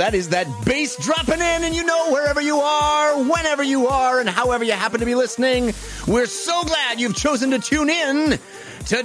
That is that bass dropping in, and you know, wherever you are, whenever you are, and however you happen to be listening, we're so glad you've chosen to tune in to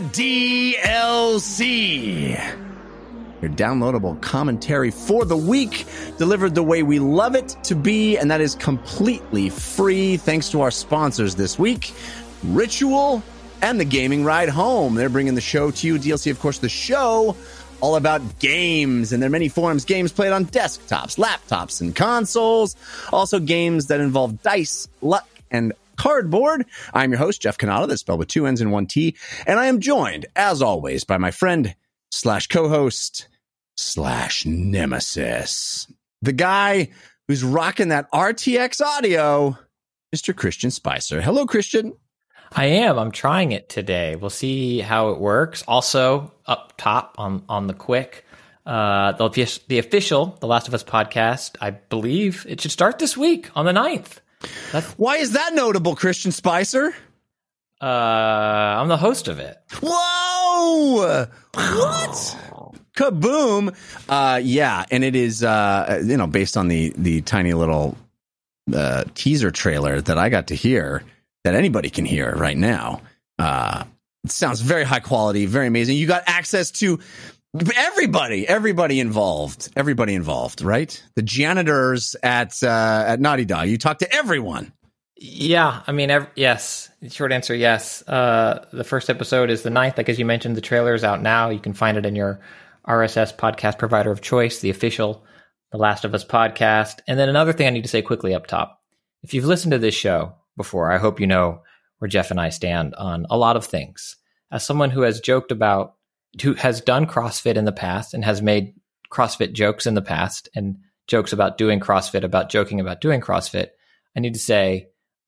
DLC. Your downloadable commentary for the week, delivered the way we love it to be, and that is completely free thanks to our sponsors this week, Ritual and the Gaming Ride Home. They're bringing the show to you. DLC, of course, the show all about games, and there are many forms. Games played on desktops, laptops, and consoles. Also games that involve dice, luck, and cardboard. I'm your host, Jeff Cannata, that's spelled with 2 N's and 1 T, and I am joined, as always, by my friend / co-host / nemesis, the guy who's rocking that RTX audio, Mr. Christian Spicer. Hello, Christian. I am. I'm trying it today. We'll see how it works. Also, up top on the quick, the official The Last of Us podcast, I believe it should start this week on the 9th. Why is that notable, Christian Spicer? I'm the host of it. Whoa! What? Kaboom! Yeah, and it is based on the tiny little teaser trailer that I got to hear, that anybody can hear right now. It sounds very high quality, very amazing. You got access to everybody involved, right? The janitors at Naughty Dog. You talk to everyone. Yeah, I mean, yes. Short answer, yes. The first episode is the 9th. Like, as you mentioned, the trailer is out now. You can find it in your RSS podcast provider of choice, the official The Last of Us podcast. And then another thing I need to say quickly up top. If you've listened to this show before, I hope you know where Jeff and I stand on a lot of things. As someone who has done CrossFit in the past and has made CrossFit jokes in the past, and jokes about doing CrossFit, about joking about doing CrossFit, I need to say,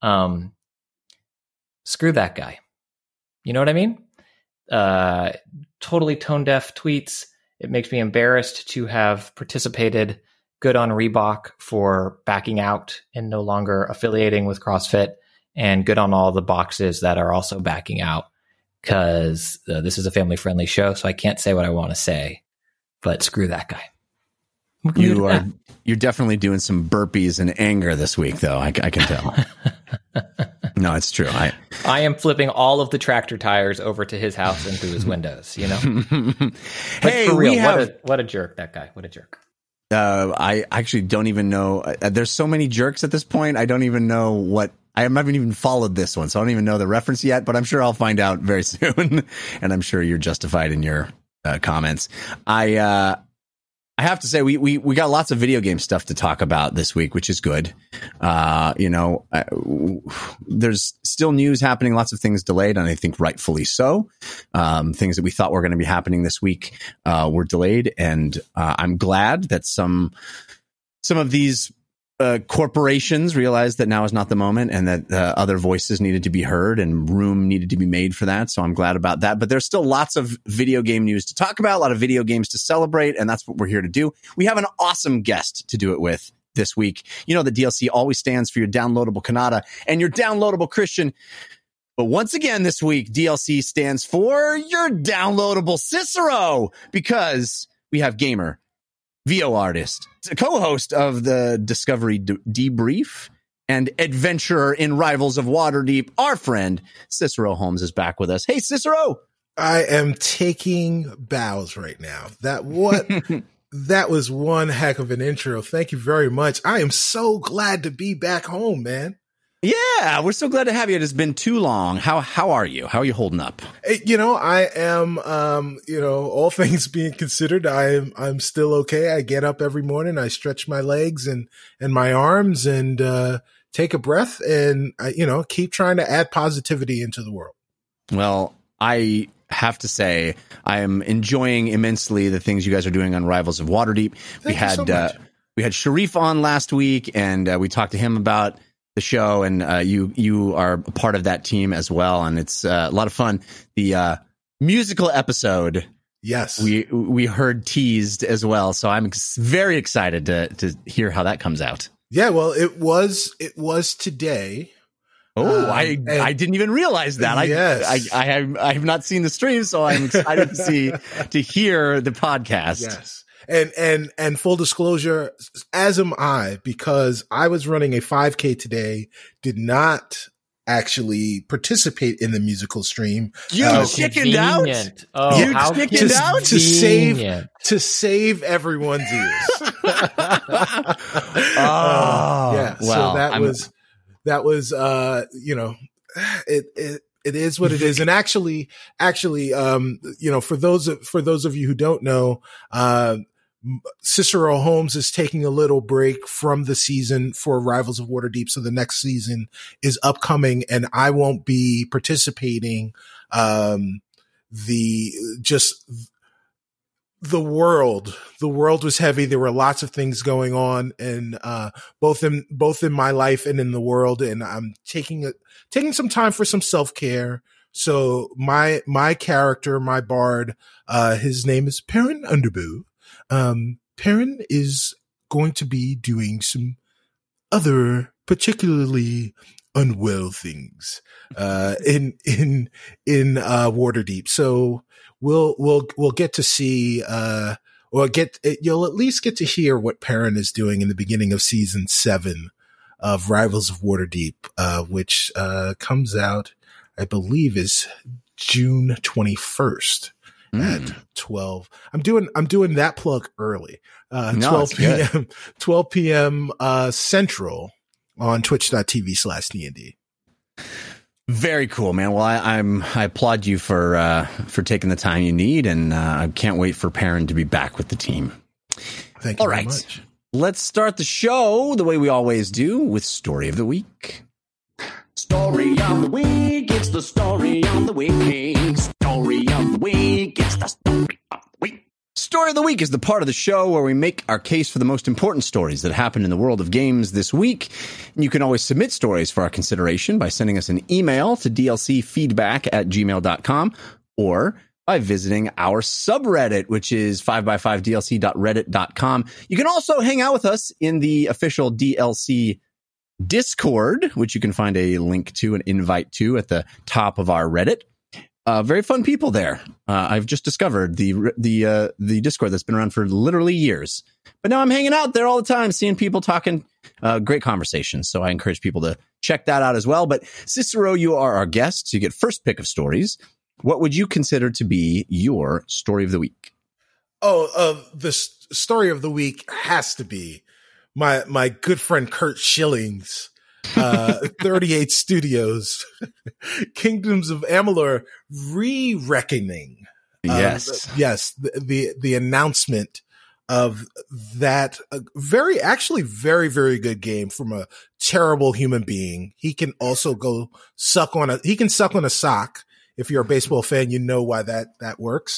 screw that guy. You know what I mean? Totally tone deaf tweets. It makes me embarrassed to have participated. Good on Reebok for backing out and no longer affiliating with CrossFit, and good on all the boxes that are also backing out, because this is a family-friendly show, so I can't say what I want to say, but screw that guy. You're definitely doing some burpees in anger this week, though. I can tell. No, it's true. I am flipping all of the tractor tires over to his house and through his windows, you know? Hey, for real, what a jerk, that guy. What a jerk. I actually don't even know. There's so many jerks at this point. I don't even know what. I haven't even followed this one, so I don't even know the reference yet, but I'm sure I'll find out very soon. And I'm sure you're justified in your comments. I have to say, we got lots of video game stuff to talk about this week, which is good. There's still news happening, lots of things delayed, and I think rightfully so. Things that we thought were going to be happening this week were delayed, and I'm glad that some of these corporations realized that now is not the moment, and that other voices needed to be heard and room needed to be made for that. So I'm glad about that. But there's still lots of video game news to talk about, a lot of video games to celebrate, and that's what we're here to do. We have an awesome guest to do it with this week. You know that DLC always stands for your downloadable Cannata and your downloadable Christian. But once again this week, DLC stands for your downloadable Cicero, because we have gamer, VO artist, co-host of the Discovery Debrief, and adventurer in Rivals of Waterdeep, our friend Cicero Holmes is back with us. Hey, Cicero! I am taking bows right now. That was one heck of an intro. Thank you very much. I am so glad to be back home, man. Yeah, we're so glad to have you. It has been too long. How are you? How are you holding up? I am, all things being considered, I'm still okay. I get up every morning, I stretch my legs and my arms and, take a breath and, keep trying to add positivity into the world. Well, I have to say, I am enjoying immensely the things you guys are doing on Rivals of Waterdeep. We had Sharif on last week, and we talked to him about the show, and you are a part of that team as well, and it's a lot of fun. The musical episode, yes, we heard teased as well, so I'm very excited to hear how that comes out. Yeah, well, it was today. Oh, I didn't even realize that. Yes. I have not seen the stream, so I'm excited to hear the podcast. Yes. And full disclosure, as am I, because I was running a 5K today, did not actually participate in the musical stream. You chickened out? Oh, you chickened out? To save everyone's ears. Yeah. Well, so that was it is what it is. And actually, for those of you who don't know, Cicero Holmes is taking a little break from the season for Rivals of Waterdeep. So the next season is upcoming and I won't be participating. The world was heavy. There were lots of things going on, and both in my life and in the world. And I'm taking some time for some self-care. So my character, my bard, his name is Perrin Underbow. Perrin is going to be doing some other particularly unwell things in Waterdeep. So we'll get to see you'll at least get to hear what Perrin is doing in the beginning of season 7 of Rivals of Waterdeep, which comes out, I believe, is June 21st at 12. I'm doing that plug early. 12 p.m. Central on twitch.tv/DND. Very cool, man. Well, I applaud you for taking the time you need, and I can't wait for Perrin to be back with the team. Thank you very much. Let's start the show the way we always do with Story of the Week. Story of the week, it's the story of the week. Story of the week, it's the story of the week. Story of the Week is the part of the show where we make our case for the most important stories that happened in the world of games this week. And you can always submit stories for our consideration by sending us an email to dlcfeedback@gmail.com or by visiting our subreddit, which is 5x5dlc.reddit.com. You can also hang out with us in the official DLC Discord, which you can find a link to, an invite to at the top of our Reddit. Very fun people there. I've just discovered the Discord that's been around for literally years, but now I'm hanging out there all the time, seeing people talking, great conversations. So I encourage people to check that out as well. But Cicero, you are our guest. So you get first pick of stories. What would you consider to be your story of the week? The story of the week has to be my good friend Curt Schilling's 38 Studios Kingdoms of Amalur re-reckoning. Yes. The announcement of that very, very good game from a terrible human being. He can also go suck on a sock. If you're a baseball fan, you know why that works.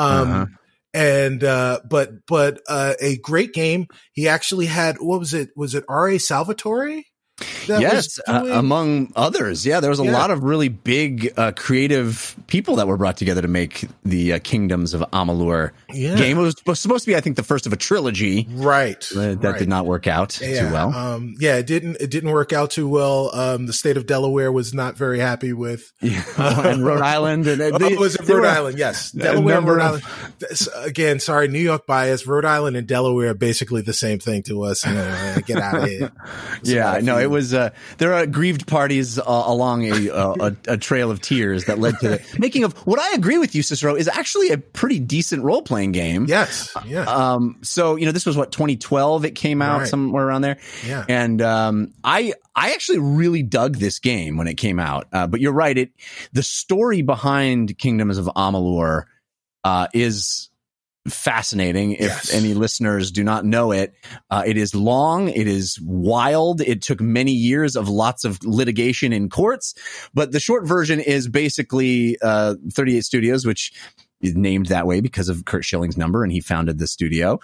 And, but a great game. He actually had, what was it? Was it R.A. Salvatore? Yes, among others. Yeah, there was a lot of really big creative people that were brought together to make the Kingdoms of Amalur game. It was supposed to be, I think, the first of a trilogy. Right. That did not work out too well. It didn't work out too well. The state of Delaware was not very happy with. And Rhode Island. Was it Rhode Island? Yes. Delaware, Rhode Island. Again, sorry, New York bias. Rhode Island and Delaware are basically the same thing to us. Get out of here. It was there are grieved parties along a trail of tears that led to the making of what I agree with you, Cicero, is actually a pretty decent role playing game. Yes, yeah. So this was 2012 it came out, somewhere around there. Yeah, and I actually really dug this game when it came out. But you're right, the story behind Kingdoms of Amalur is fascinating. If any listeners do not know it, it is long, it is wild, it took many years of lots of litigation in courts, but the short version is basically 38 Studios, which is named that way because of Curt Schilling's number, and he founded the studio.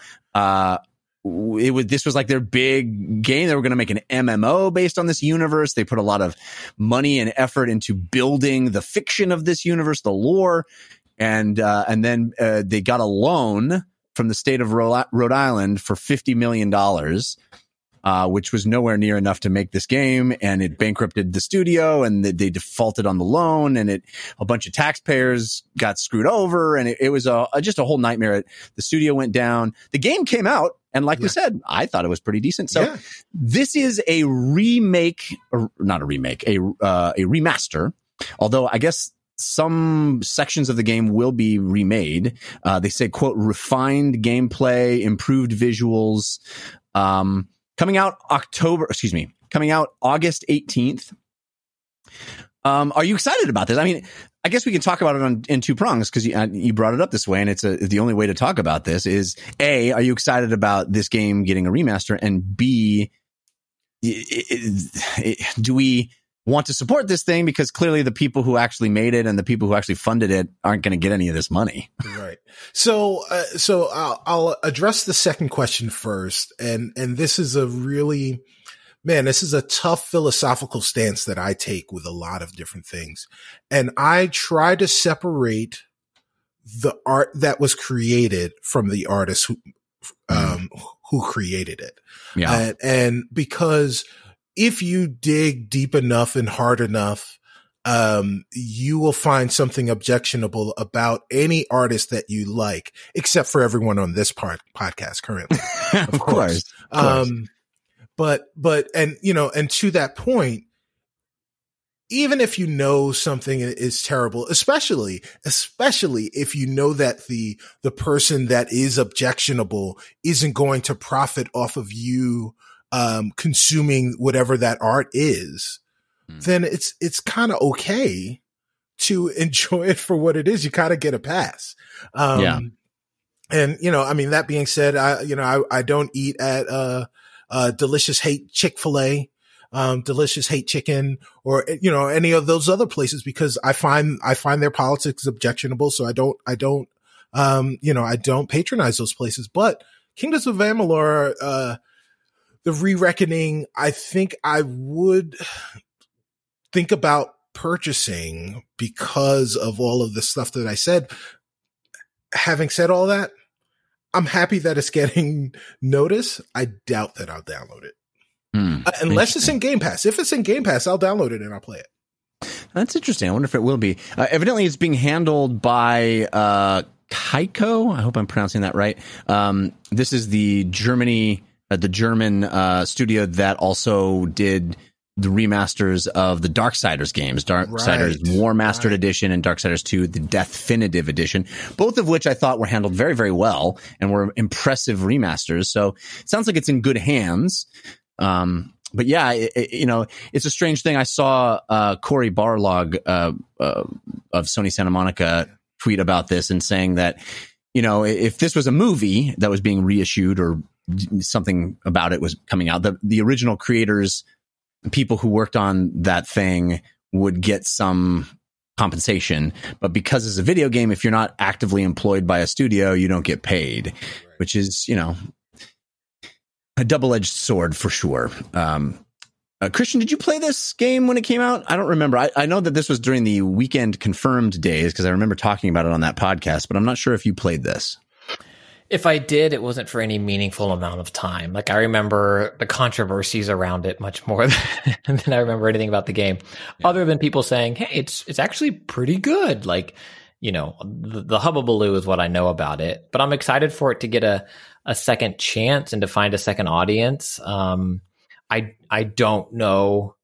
This was like their big game. They were going to make an MMO based on this universe. They put a lot of money and effort into building the fiction of this universe, the lore. And then they got a loan from the state of Rhode Island for $50 million. which was nowhere near enough to make this game, and it bankrupted the studio, and they defaulted on the loan, and a bunch of taxpayers got screwed over, and it was just a whole nightmare. The studio went down. The game came out, and like we said, I thought it was pretty decent. So this is a remake, or not a remake, a remaster. Although I guess some sections of the game will be remade. They say, quote, refined gameplay, improved visuals, coming out August 18th. Are you excited about this? I mean, I guess we can talk about it in two prongs, because you brought it up this way, and it's the only way to talk about this is A, are you excited about this game getting a remaster? And B, do we want to support this thing, because clearly the people who actually made it and the people who actually funded it aren't going to get any of this money. Right. So I'll address the second question first. And this is this is a tough philosophical stance that I take with a lot of different things. And I try to separate the art that was created from the artist who created it. Yeah. And because if you dig deep enough and hard enough, you will find something objectionable about any artist that you like, except for everyone on this podcast currently. Of course. But and to that point, even if you know something is terrible, especially if you know that the person that is objectionable isn't going to profit off of you consuming whatever that art is, then it's kind of okay to enjoy it for what it is. You kind of get a pass. And that being said, I don't eat at Delicious Hate Chick-fil-A, Delicious Hate Chicken, or any of those other places, because I find their politics objectionable. So I don't patronize those places. But Kingdoms of Amalur, the Re-Reckoning, I think I would think about purchasing because of all of the stuff that I said. Having said all that, I'm happy that it's getting notice. I doubt that I'll download it. Unless it's in Game Pass. If it's in Game Pass, I'll download it and I'll play it. That's interesting. I wonder if it will be. Evidently, it's being handled by Kaiko. I hope I'm pronouncing that right. This is the German studio that also did the remasters of the Darksiders games, Darksiders War Mastered Edition and Darksiders 2, the Definitive Edition, both of which I thought were handled very, very well and were impressive remasters. So it sounds like it's in good hands. But yeah, it's a strange thing. I saw Cory Barlog of Sony Santa Monica tweet about this and saying that, if this was a movie that was being reissued or something about it was coming out, the original creators, people who worked on that thing, would get some compensation. But because it's a video game, if you're not actively employed by a studio, you don't get paid, which is, a double-edged sword for sure. Christian, did you play this game when it came out? I don't remember. I know that this was during the Weekend Confirmed days, because I remember talking about it on that podcast, but I'm not sure if you played this. If I did, it wasn't for any meaningful amount of time. Like, I remember the controversies around it much more than I remember anything about the game, other than people saying, hey, it's actually pretty good. Like, the hubbubaloo is what I know about it, but I'm excited for it to get a second chance and to find a second audience. I don't know.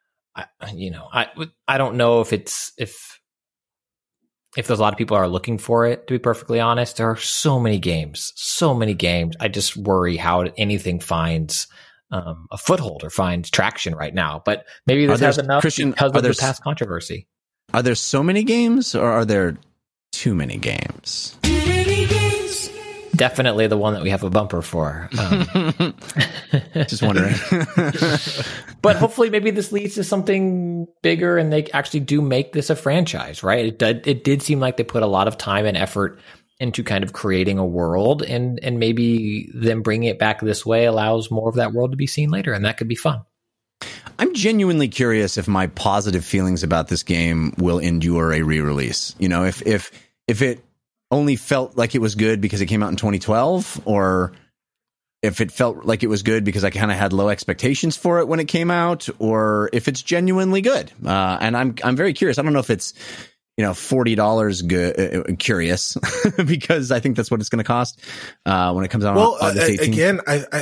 I don't know if there's a lot of people are looking for it, to be perfectly honest. There are so many games. I just worry how anything finds a foothold or finds traction right now. But maybe this has enough because of the past controversy. Are there so many games, or are there too many games? Definitely the one that we have a bumper for. Just wondering. But hopefully maybe this leads to something bigger and they actually do make this a franchise, right? It did seem like they put a lot of time and effort into kind of creating a world, and maybe them bringing it back this way allows more of that world to be seen later, and that could be fun. I'm genuinely curious if my positive feelings about this game will endure a re-release. If it only felt like it was good because it came out in 2012, or if it felt like it was good because I kind of had low expectations for it when it came out, or if it's genuinely good. And I'm very curious. I don't know if it's, $40 good, curious, because I think that's what it's going to cost, when it comes out on August 18th. Again,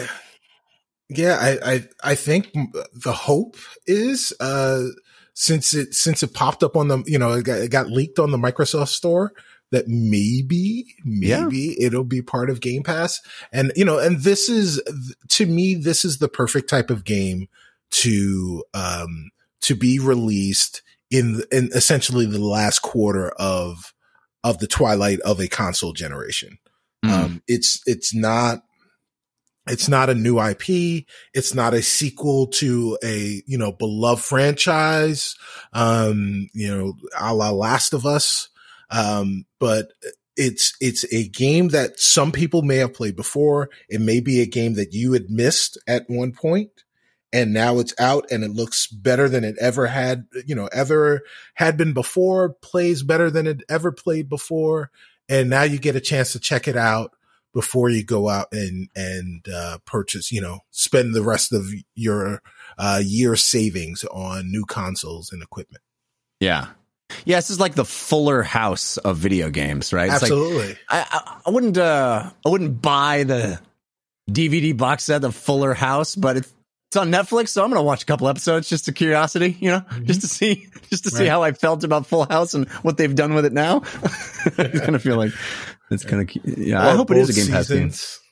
I think the hope is, since it popped up on the, it got leaked on the Microsoft Store, that maybe it'll be part of Game Pass. And, and this is, to me, this is the perfect type of game to be released in essentially the last quarter of the twilight of a console generation. It's not a new IP. It's not a sequel to a, beloved franchise, a la Last of Us. But it's a game that some people may have played before. It may be a game that you had missed at one point, and now it's out and it looks better than it ever had been before, plays better than it ever played before. And now you get a chance to check it out before you go out and purchase, spend the rest of your year savings on new consoles and equipment. Yeah. Yeah, this is like the Fuller House of video games, right? It's absolutely. Like, I wouldn't buy the DVD box set of Fuller House, but it's on Netflix, so I'm going to watch a couple episodes just to curiosity, just to see how I felt about Full House and what they've done with it now. I kind of feel like it's kind of, I hope it is a Game Pass game.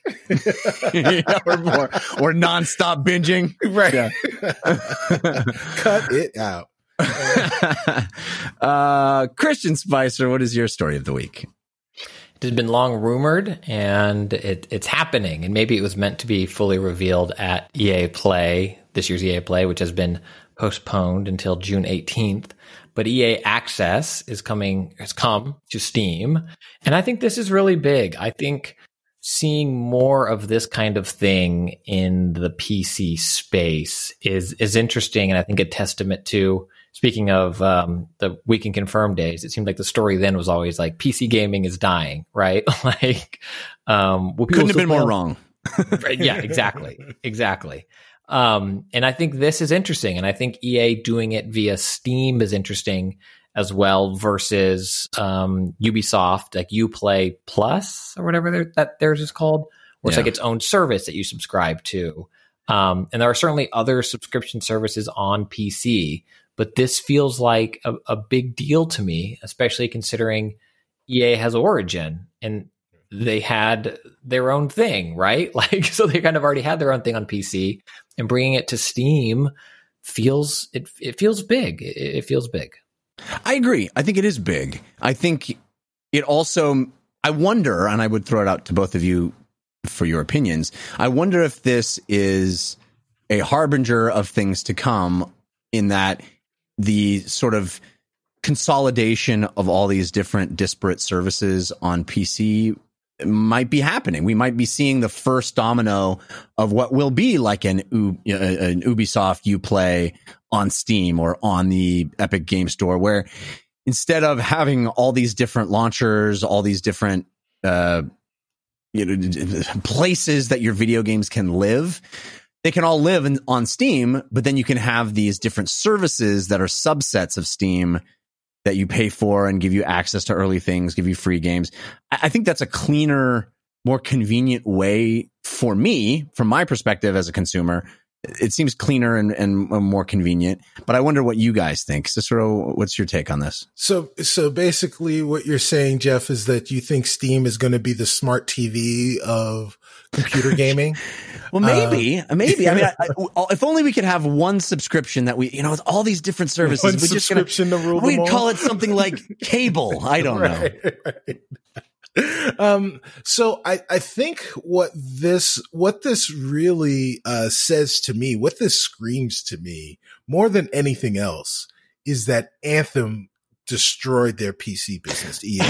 Or nonstop binging. Right. Yeah. Cut it out. Christian Spicer, what is your story of the week? It has been long rumored, and it's happening. And maybe it was meant to be fully revealed at EA Play, this year's EA Play, which has been postponed until June 18th. But EA Access has come to Steam. And I think this is really big. I think seeing more of this kind of thing in the PC space is interesting. And I think a testament to, speaking of the We Can Confirm days, it seemed like the story then was always like PC gaming is dying, right? Like, couldn't have been more wrong. Right? Yeah, exactly. And I think this is interesting, and I think EA doing it via Steam is interesting as well versus Ubisoft, like Uplay Plus or whatever that theirs is called, where it's like its own service that you subscribe to. And there are certainly other subscription services on PC, but this feels like a big deal to me, especially considering EA has Origin and they had their own thing, right? Like, so they kind of already had their own thing on PC, and bringing it to Steam feels big. It feels big. I agree. I think it is big. I think it also, I wonder, and I would throw it out to both of you for your opinions. I wonder if this is a harbinger of things to come, in that the sort of consolidation of all these different disparate services on PC might be happening. We might be seeing the first domino of what will be like an Ubisoft Uplay on Steam or on the Epic Game Store, where instead of having all these different launchers, all these different places that your video games can live, they can all live on Steam, but then you can have these different services that are subsets of Steam that you pay for and give you access to early things, give you free games. I think that's a cleaner, more convenient way for me, from my perspective as a consumer. It seems cleaner and more convenient, but I wonder what you guys think. Cicero, what's your take on this? So basically what you're saying, Jeff, is that you think Steam is going to be the smart TV of computer gaming? Well, maybe. I mean, if only we could have one subscription that we, with all these different services, one subscription to rule them all. We'd call it something like cable. I don't know. Right. So I think what this really says to me, what this screams to me more than anything else, is that Anthem destroyed their PC business. EA.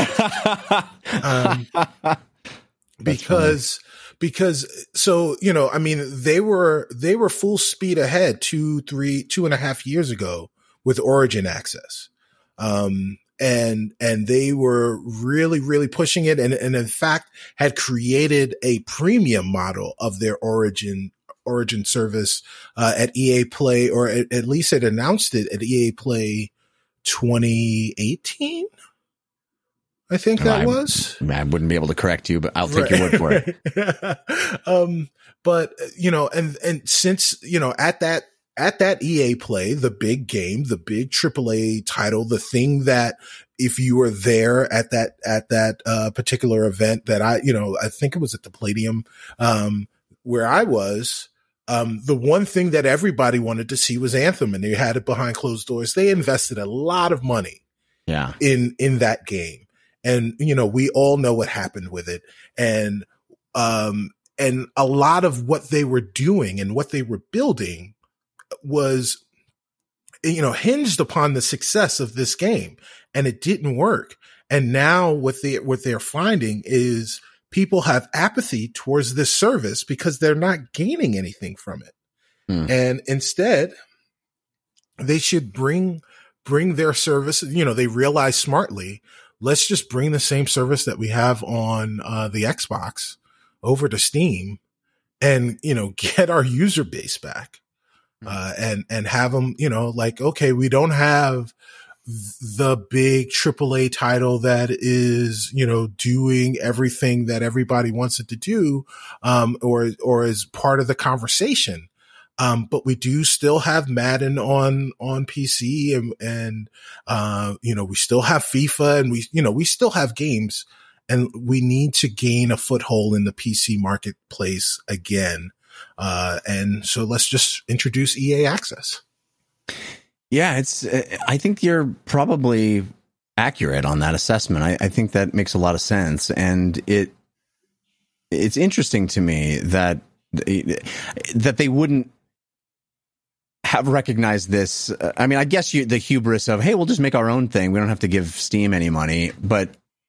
Because so, I mean, they were full speed ahead 2.5 years ago with Origin Access. and they were really, really pushing it. And in fact had created a premium model of their Origin service, at EA Play, or at least it announced it at EA Play 2018. I think that was. I wouldn't be able to correct you, but I'll take your word for it. But and since, at that EA Play, the big game, the big AAA title, the thing that if you were there at that particular event that I think it was at the Palladium, where I was, the one thing that everybody wanted to see was Anthem, and they had it behind closed doors. They invested a lot of money in that game. And, we all know what happened with it. And a lot of what they were doing and what they were building was, hinged upon the success of this game, and it didn't work. And now what they're finding is people have apathy towards this service because they're not gaining anything from it. And instead they should bring their service. They realize smartly, let's just bring the same service that we have on the Xbox over to Steam and, get our user base back. And have them, okay, we don't have the big AAA title that is, doing everything that everybody wants it to do, or is part of the conversation. But we do still have Madden on PC and we still have FIFA, and we still have games, and we need to gain a foothold in the PC marketplace again. And so let's just introduce EA Access. Yeah, I think you're probably accurate on that assessment. I think that makes a lot of sense. And it's interesting to me that they wouldn't have recognized this. I mean, I guess the hubris of, hey, we'll just make our own thing. We don't have to give Steam any money. But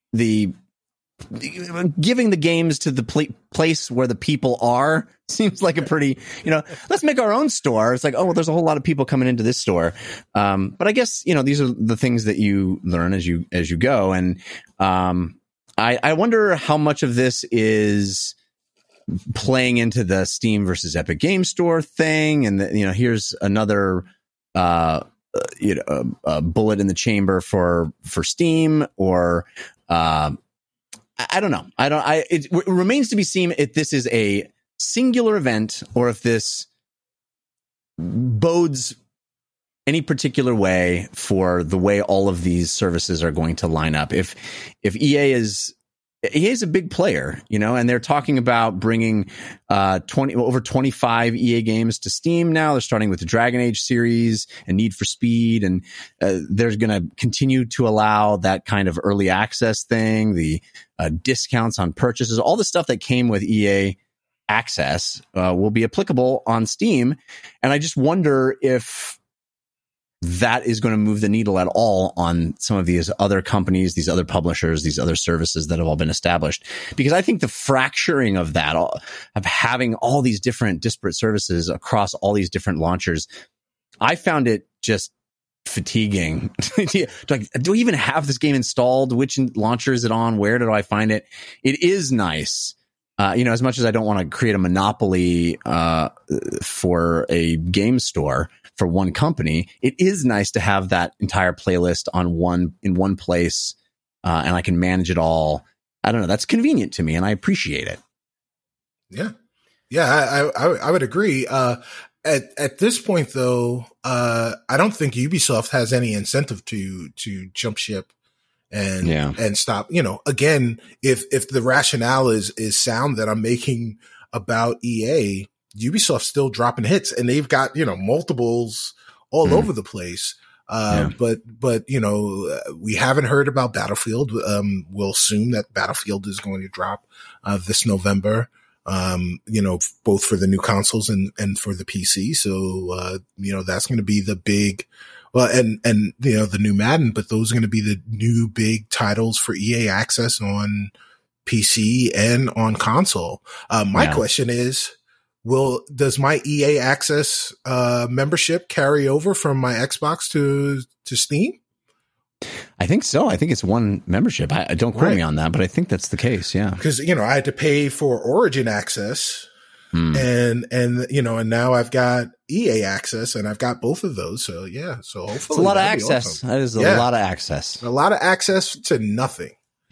giving the games to the place where the people are seems like a pretty, let's make our own store. It's like, oh, well, there's a whole lot of people coming into this store. But I guess, these are the things that you learn as you go. And I wonder how much of this is playing into the Steam versus Epic Game Store thing. And here's another, bullet in the chamber for Steam, or, I don't know. It remains to be seen if this is a singular event or if this bodes any particular way for the way all of these services are going to line up. If EA is a big player, and they're talking about bringing over 25 EA games to Steam now. They're starting with the Dragon Age series and Need for Speed, and they're going to continue to allow that kind of early access thing, the discounts on purchases, all the stuff that came with EA Access will be applicable on Steam. And I just wonder if that is going to move the needle at all on some of these other companies, these other publishers, these other services that have all been established. Because I think the fracturing of that, of having all these different disparate services across all these different launchers, I found it just fatiguing. Do we even have this game installed? Which launcher is it on? Where do I find it? It is nice. As much as I don't want to create a monopoly for a game store for one company, it is nice to have that entire playlist in one place, and I can manage it all. I don't know. That's convenient to me, and I appreciate it. Yeah, I would agree. At this point, though, I don't think Ubisoft has any incentive to jump ship and stop. Again, if the rationale is sound that I'm making about EA, Ubisoft's still dropping hits, and they've got, multiples all over the place. But we haven't heard about Battlefield. We'll assume that Battlefield is going to drop this November. Both for the new consoles and for the PC. So, that's going to be the big, and the new Madden, but those are going to be the new big titles for EA Access on PC and on console. My question is, does my EA Access, membership carry over from my Xbox to Steam? I think so. I think it's one membership. I don't quote me on that, but I think that's the case. Yeah. Because, I had to pay for Origin access and now I've got EA access and I've got both of those. So yeah. So hopefully it's a lot of access. Awesome. That is a lot of access. A lot of access to nothing.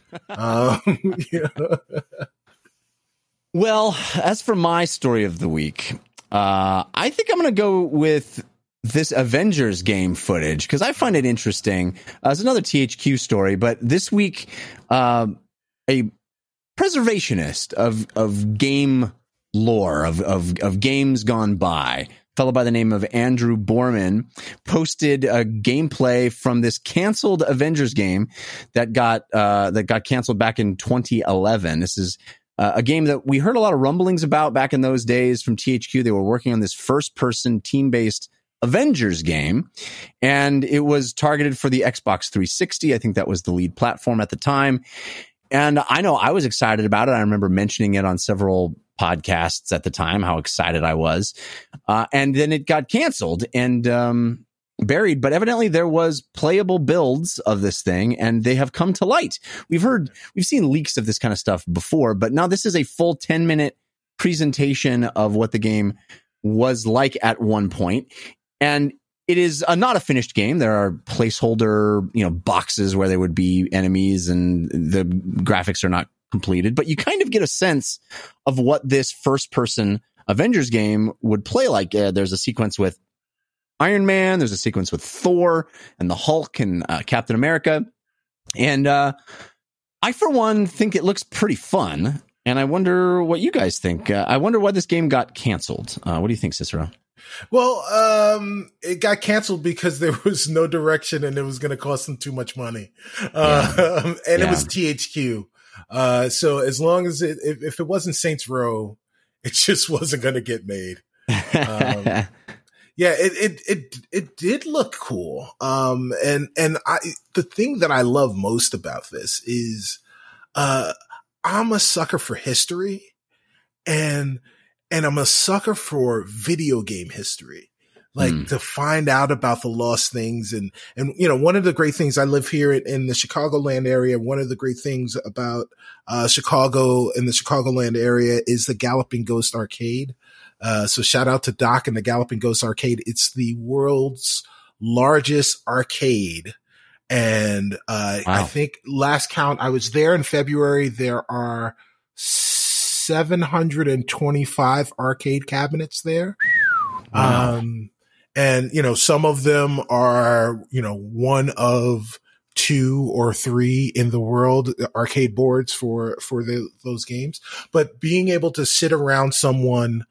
Well, as for my story of the week, I think I'm going to go with this Avengers game footage because I find it interesting. It's another THQ story, but this week, a preservationist of game lore, of games gone by, a fellow by the name of Andrew Borman, posted a gameplay from this canceled Avengers game that got canceled back in 2011. This is a game that we heard a lot of rumblings about back in those days from THQ. They were working on this first-person team-based Avengers game, and it was targeted for the Xbox 360. I think that was the lead platform at the time. And I know I was excited about it. I remember mentioning it on several podcasts at the time, how excited I was. And then it got canceled and buried, but evidently there was playable builds of this thing and they have come to light. We've seen leaks of this kind of stuff before, but now this is a full 10-minute presentation of what the game was like at one point. And it is not a finished game. There are placeholder, boxes where there would be enemies and the graphics are not completed, but you kind of get a sense of what this first-person Avengers game would play like. There's a sequence with Iron Man, there's a sequence with Thor and the Hulk and Captain America. And I, for one, think it looks pretty fun. And I wonder what you guys think. I wonder why this game got canceled. What do you think, Cicero? Well, it got canceled because there was no direction and it was going to cost them too much money. It was THQ. So as long as if it wasn't Saints Row, it just wasn't going to get made. It did look cool. And the thing that I love most about this is, I'm a sucker for history and I'm a sucker for video game history. Like to find out about the lost things. And, one of the great things, I live here in the Chicagoland area. One of the great things about, Chicago and the Chicagoland area is the Galloping Ghost Arcade. So shout out to Doc and the Galloping Ghost Arcade. It's the world's largest arcade. And, wow. I think last count, I was there in February. There are 725 arcade cabinets there. Wow. And, some of them are, one of 2 or 3 in the world, arcade boards for those games. But being able to sit around someone,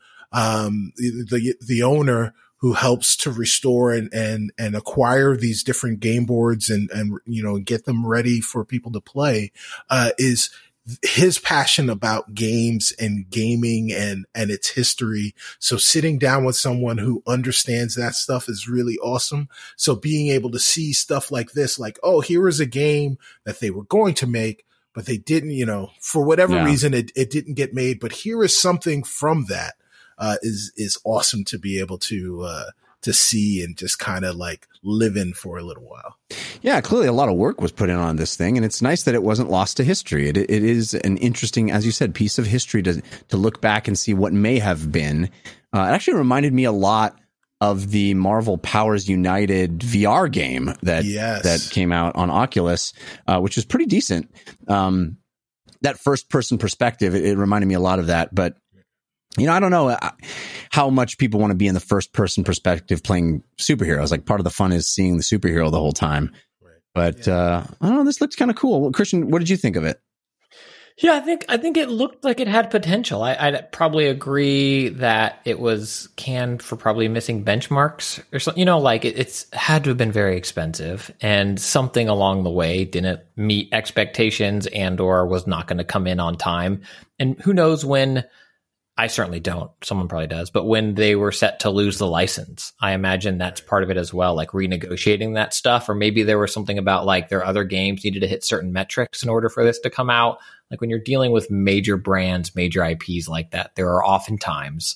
the owner who helps to restore and acquire these different game boards and get them ready for people to play, is his passion about games and gaming and its history. So sitting down with someone who understands that stuff is really awesome. So being able to see stuff like this, like, oh, here is a game that they were going to make, but they didn't, for whatever reason, it didn't get made. But here is something from that, is awesome to be able to see and just kind of like live in for a little while. Yeah, clearly a lot of work was put in on this thing, and it's nice that it wasn't lost to history. It is an interesting, as you said, piece of history to look back and see what may have been. It actually reminded me a lot of the Marvel Powers United VR game that came out on Oculus, which is pretty decent. That first person perspective, it reminded me a lot of that, but I don't know how much people want to be in the first person perspective playing superheroes. Like, part of the fun is seeing the superhero the whole time. Right. But I don't know, this looked kind of cool. Well, Christian, what did you think of it? Yeah, I think it looked like it had potential. I'd probably agree that it was canned for probably missing benchmarks or something. It's had to have been very expensive, and something along the way didn't meet expectations and or was not going to come in on time. And who knows when. I certainly don't. Someone probably does. But when they were set to lose the license, I imagine that's part of it as well, like renegotiating that stuff. Or maybe there was something about like their other games needed to hit certain metrics in order for this to come out. Like when you're dealing with major brands, major IPs like that, there are oftentimes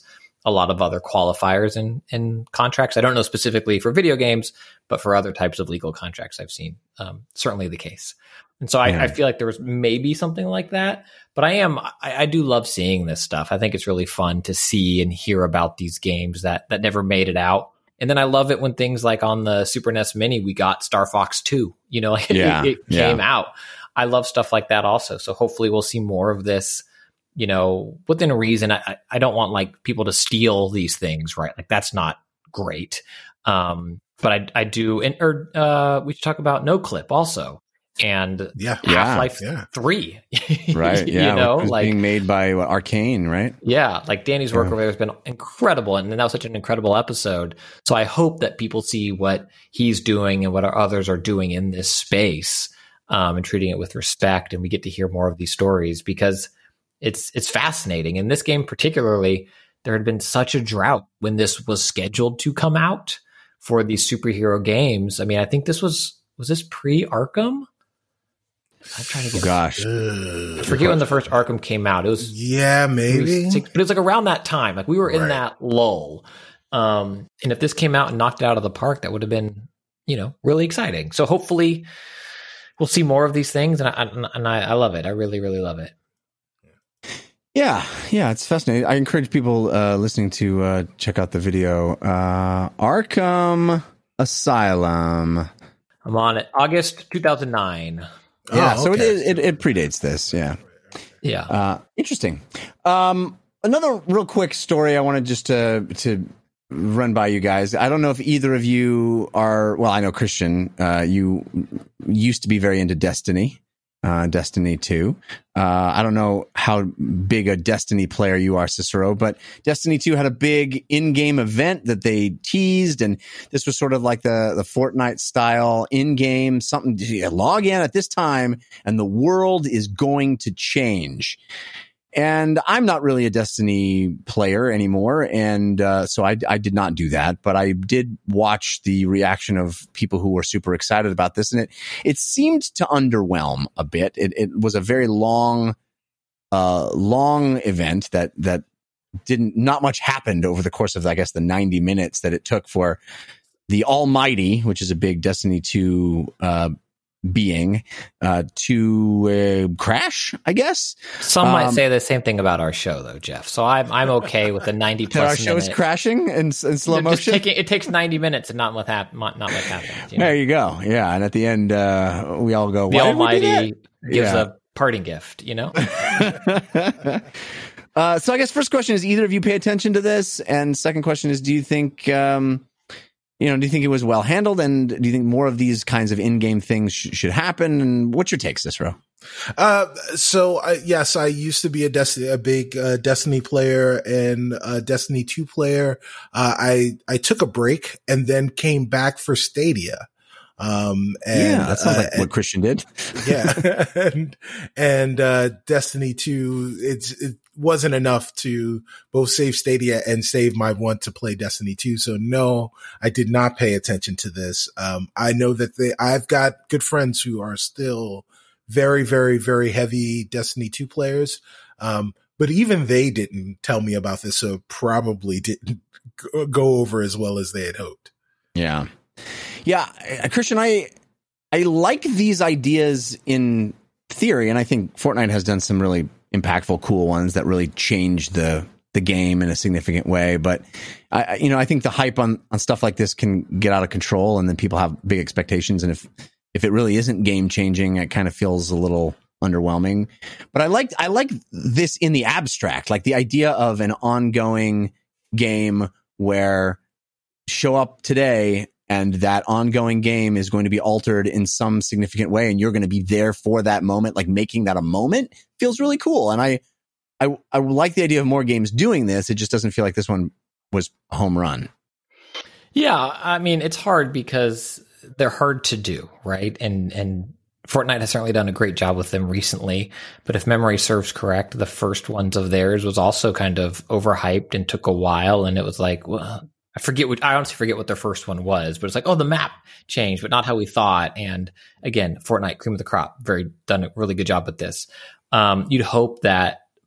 a lot of other qualifiers and contracts. I don't know specifically for video games, but for other types of legal contracts, I've seen certainly the case. And so I feel like there was maybe something like that, but I do love seeing this stuff. I think it's really fun to see and hear about these games that never made it out. And then I love it when things like on the Super NES Mini, we got Star Fox 2, like it came out. I love stuff like that also. So hopefully we'll see more of this, within reason. I don't want like people to steal these things, right? Like that's not great. But I do, we should talk about No Clip also. And Half-Life 3, right? Yeah, being made by Arcane, right? Yeah, like Danny's work over there has been incredible, and that was such an incredible episode. So I hope that people see what he's doing and what our others are doing in this space, and treating it with respect. And we get to hear more of these stories because it's fascinating. In this game particularly, there had been such a drought when this was scheduled to come out for these superhero games. I mean, I think this was this pre-Arkham? I'm trying to get. Oh gosh, I forget when the first Arkham came out. It was maybe, but it was like around that time. Like we were in that lull. And if this came out and knocked it out of the park, that would have been, really exciting. So hopefully, we'll see more of these things, and I love it. I really, really love it. Yeah, it's fascinating. I encourage people listening to check out the video. Arkham Asylum. I'm on it. August 2009. Yeah, so it predates this. Yeah. Interesting. Another real quick story I wanted just to run by you guys. I don't know if either of you are. Well, I know Christian. You used to be very into Destiny. Destiny 2. I don't know how big a Destiny player you are, Cicero, but Destiny 2 had a big in-game event that they teased, and this was sort of like the Fortnite style in-game, something to log in at this time, and the world is going to change. And I'm not really a Destiny player anymore, and so I did not do that. But I did watch the reaction of people who were super excited about this, and it seemed to underwhelm a bit. It was a very long event that not much happened over the course of, I guess, the 90 minutes that it took for the Almighty, which is a big Destiny 2 being to crash, I guess. Some might say the same thing about our show, though, Jeff. So I'm okay with the 90 plus. Our show is crashing in slow motion. It takes 90 minutes and not what happens. There you go. Yeah, and at the end, we all go. The Almighty gives a parting gift. So I guess first question is: either of you pay attention to this? And second question is: do you think? Do you think it was well handled, and do you think more of these kinds of in-game things should happen? And what's your take, Cicero? Yes, I used to be a big Destiny player and a Destiny 2 player. I took a break and then came back for Stadia. That sounds like what Christian did. Yeah. and Destiny 2, it wasn't enough to both save Stadia and save my want to play Destiny 2. So no, I did not pay attention to this. I know that I've got good friends who are still very, very, very heavy Destiny 2 players. But even they didn't tell me about this. So probably didn't go over as well as they had hoped. Yeah. Yeah, Christian, I like these ideas in theory, and I think Fortnite has done some really impactful, cool ones that really change the game in a significant way. But I think the hype on stuff like this can get out of control, and then people have big expectations. And if it really isn't game changing, it kind of feels a little underwhelming. But I like this in the abstract, like the idea of an ongoing game where show up today, and that ongoing game is going to be altered in some significant way, and you're going to be there for that moment, like making that a moment feels really cool. And I like the idea of more games doing this. It just doesn't feel like this one was a home run. Yeah, I mean, it's hard because they're hard to do, right? And Fortnite has certainly done a great job with them recently, but if memory serves correct, the first ones of theirs was also kind of overhyped and took a while, and it was like, well, I honestly forget what their first one was, but it's like, oh, the map changed, but not how we thought. And again, Fortnite, cream of the crop, done a really good job with this. You'd hope that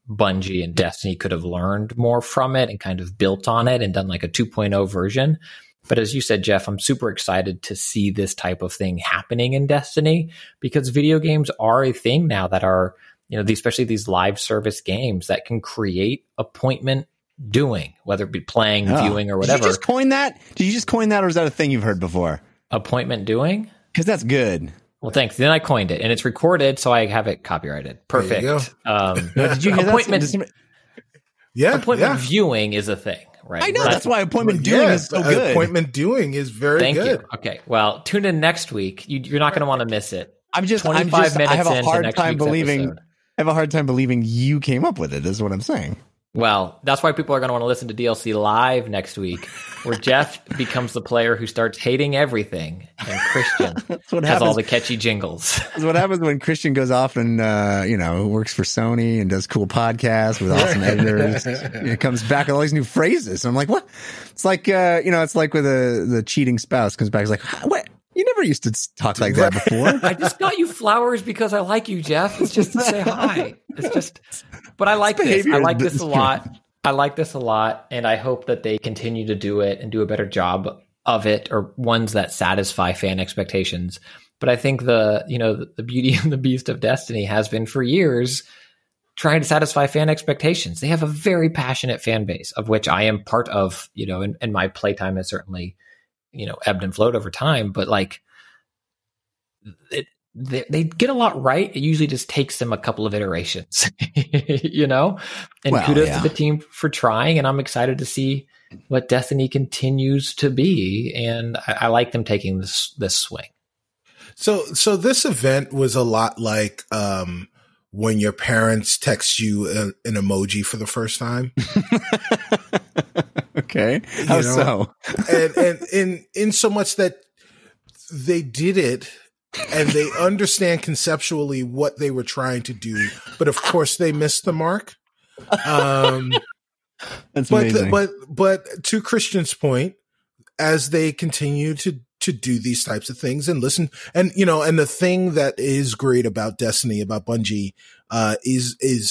Bungie and Destiny could have learned more from it and kind of built on it and done like a 2.0 version. But as you said, Jeff, I'm super excited to see this type of thing happening in Destiny, because video games are a thing now that are, especially these live service games that can create appointment doing, whether it be playing, viewing, or whatever. Did you just coin that? Or is that a thing you've heard before? Appointment doing? Because that's good. Well, thanks. Then I coined it, and it's recorded, so I have it copyrighted. Perfect. Did you hear appointment? Appointment viewing is a thing, right? I know. That's why appointment doing is so good. Appointment doing is very Thank good. you. Okay. Well, tune in next week. You're not going to want to miss it. I have a hard time believing you came up with it. Is what I'm saying. Well, that's why people are going to want to listen to DLC Live next week, where Jeff becomes the player who starts hating everything, and Christian has all the catchy jingles. That's what happens when Christian goes off and works for Sony and does cool podcasts with awesome editors. It comes back with all these new phrases. And I'm like, what? It's like it's like with the cheating spouse comes back. He's like, what? You never used to talk like that before. I just got you flowers because I like you, Jeff. It's just to say hi. It's just, but I like this. I like this a lot. I like this a lot. And I hope that they continue to do it and do a better job of it, or ones that satisfy fan expectations. But I think the beauty and the beast of Destiny has been for years trying to satisfy fan expectations. They have a very passionate fan base, of which I am part of, and my playtime has certainly ebbed and flowed over time, but like they get a lot right. It usually just takes them a couple of iterations, and kudos to the team for trying. And I'm excited to see what Destiny continues to be. And I like them taking this swing. So this event was a lot like, when your parents text you an emoji for the first time. Okay. How so? and in so much that they did it and they understand conceptually what they were trying to do, but of course they missed the mark. That's amazing. But to Christian's point, as they continue to do these types of things and listen, and the thing that is great about Destiny, about Bungie, is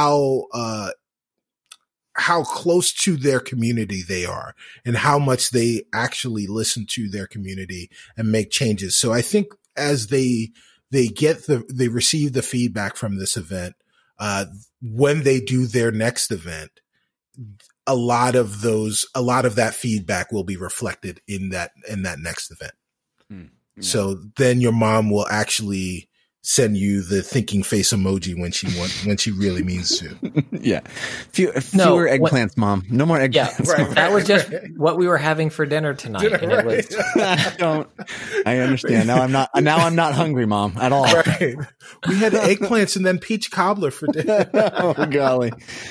how close to their community they are and how much they actually listen to their community and make changes. So I think as they receive the feedback from this event, when they do their next event, a lot of that feedback will be reflected in that next event. Yeah. So then your mom will actually send you the thinking face emoji when she really means to. Yeah. Fewer eggplants, Mom. No more eggplants. Yeah, right. That was just what we were having for dinner tonight. And it was I understand. Now I'm not hungry, Mom, at all. Right. We had eggplants and then peach cobbler for dinner. Oh, golly.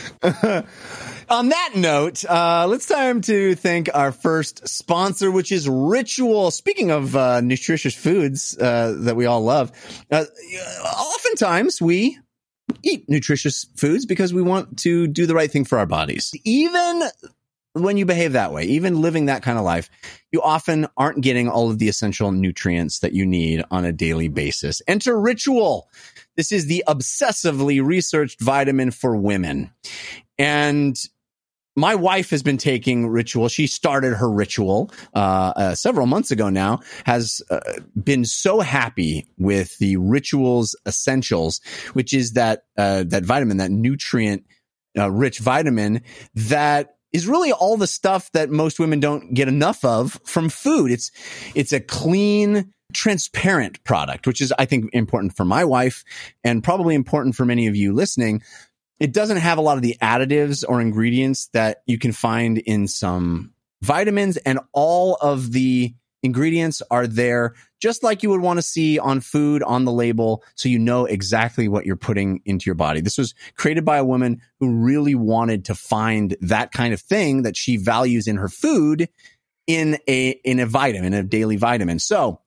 On that note, let's time to thank our first sponsor, which is Ritual. Speaking of nutritious foods that we all love, oftentimes we eat nutritious foods because we want to do the right thing for our bodies. Even when you behave that way, even living that kind of life, you often aren't getting all of the essential nutrients that you need on a daily basis. Enter Ritual. This is the obsessively researched vitamin for women. And my wife has been taking Ritual. She started her Ritual several months ago now, has been so happy with the Ritual's Essentials, which is that vitamin, that nutrient rich vitamin that is really all the stuff that most women don't get enough of from food. It's a clean, transparent product, which is, I think, important for my wife and probably important for many of you listening. It doesn't have a lot of the additives or ingredients that you can find in some vitamins, and all of the ingredients are there just like you would want to see on food on the label, so you know exactly what you're putting into your body. This was created by a woman who really wanted to find that kind of thing that she values in her food in a vitamin, a daily vitamin. So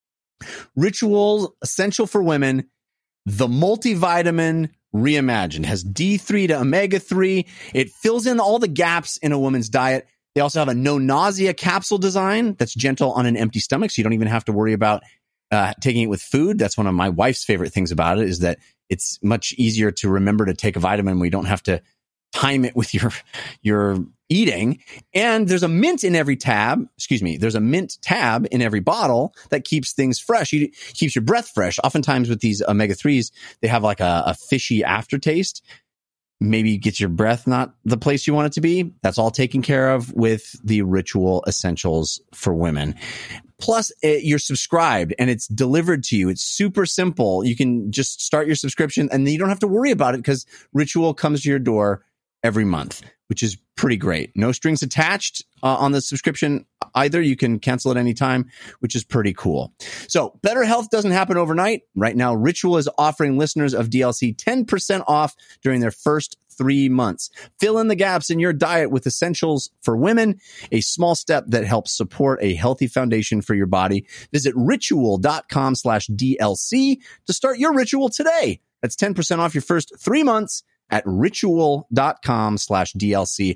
Ritual Essential for Women, the multivitamin reimagined, has D3 to omega-3. It fills in all the gaps in a woman's diet. They also have a no nausea capsule design that's gentle on an empty stomach, so you don't even have to worry about taking it with food. That's one of my wife's favorite things about it, is that It's much easier to remember to take a vitamin. We don't have to time it with your eating. And there's a mint in every tab. There's a mint tab in every bottle that keeps things fresh. Keeps your breath fresh. Oftentimes with these omega-3s, they have like a fishy aftertaste. Maybe get your breath not the place you want it to be. That's all taken care of with the Ritual Essentials for Women. Plus, you're subscribed and it's delivered to you. It's super simple. You can just start your subscription and then you don't have to worry about it because Ritual comes to your door every month, which is pretty great. No strings attached on the subscription either. You can cancel at any time, which is pretty cool. So better health doesn't happen overnight. Right now, Ritual is offering listeners of DLC 10% off during their first 3 months. Fill in the gaps in your diet with Essentials for Women, a small step that helps support a healthy foundation for your body. Visit ritual.com/DLC to start your ritual today. That's 10% off your first 3 months at ritual.com/DLC,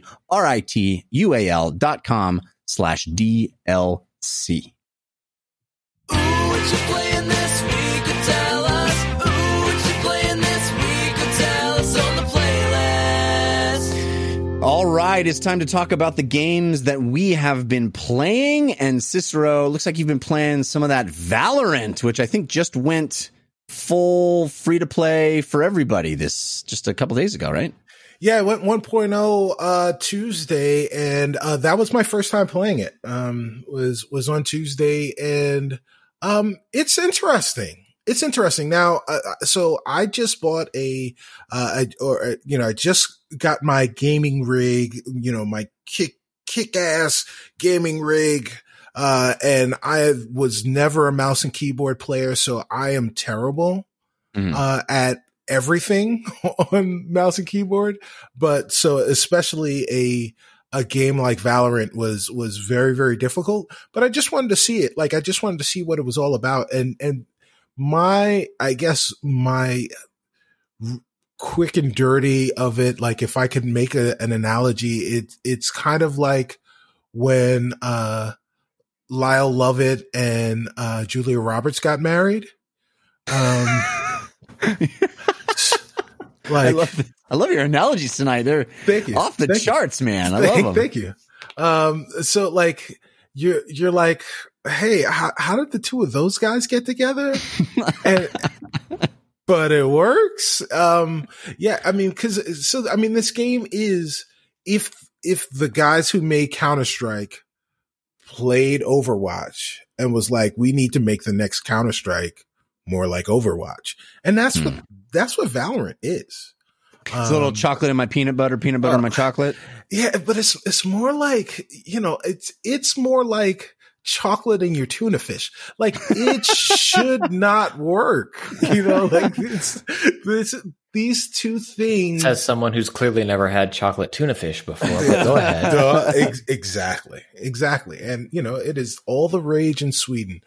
ritual.com/DLC. Ooh, what you playing this week? Tell us. Ooh, what you playing this week? Tell us on the playlist. All right, it's time to talk about the games that we have been playing. And Cicero, looks like you've been playing some of that Valorant, which I think just went full free to play for everybody just a couple days ago, right? Yeah, it went 1.0 Tuesday, and that was my first time playing it. Was on Tuesday, and it's interesting. It's interesting. Now, so I just bought I just got my gaming rig, my kick-ass gaming rig. And I was never a mouse and keyboard player, so I am terrible at everything on mouse and keyboard. But so especially a game like Valorant was very, very difficult. But I just wanted to see it. Like I just wanted to see what it was all about. And my quick and dirty of it, like if I could make an analogy, it's kind of like when Lyle Lovett and Julia Roberts got married. Like I love your analogies tonight. They're off the charts, man. I love them. Thank you. So like you're like, hey, how did the two of those guys get together? But it works. Yeah, I mean, this game is if the guys who made Counter-Strike played Overwatch and was like, we need to make the next Counter-Strike more like Overwatch. And that's what Valorant is. It's a little chocolate in my peanut butter in my chocolate. Yeah, but it's more like, it's more like chocolate in your tuna fish. Like it should not work. Like these two things. As someone who's clearly never had chocolate tuna fish before, but go ahead. Exactly. And it is all the rage in Sweden.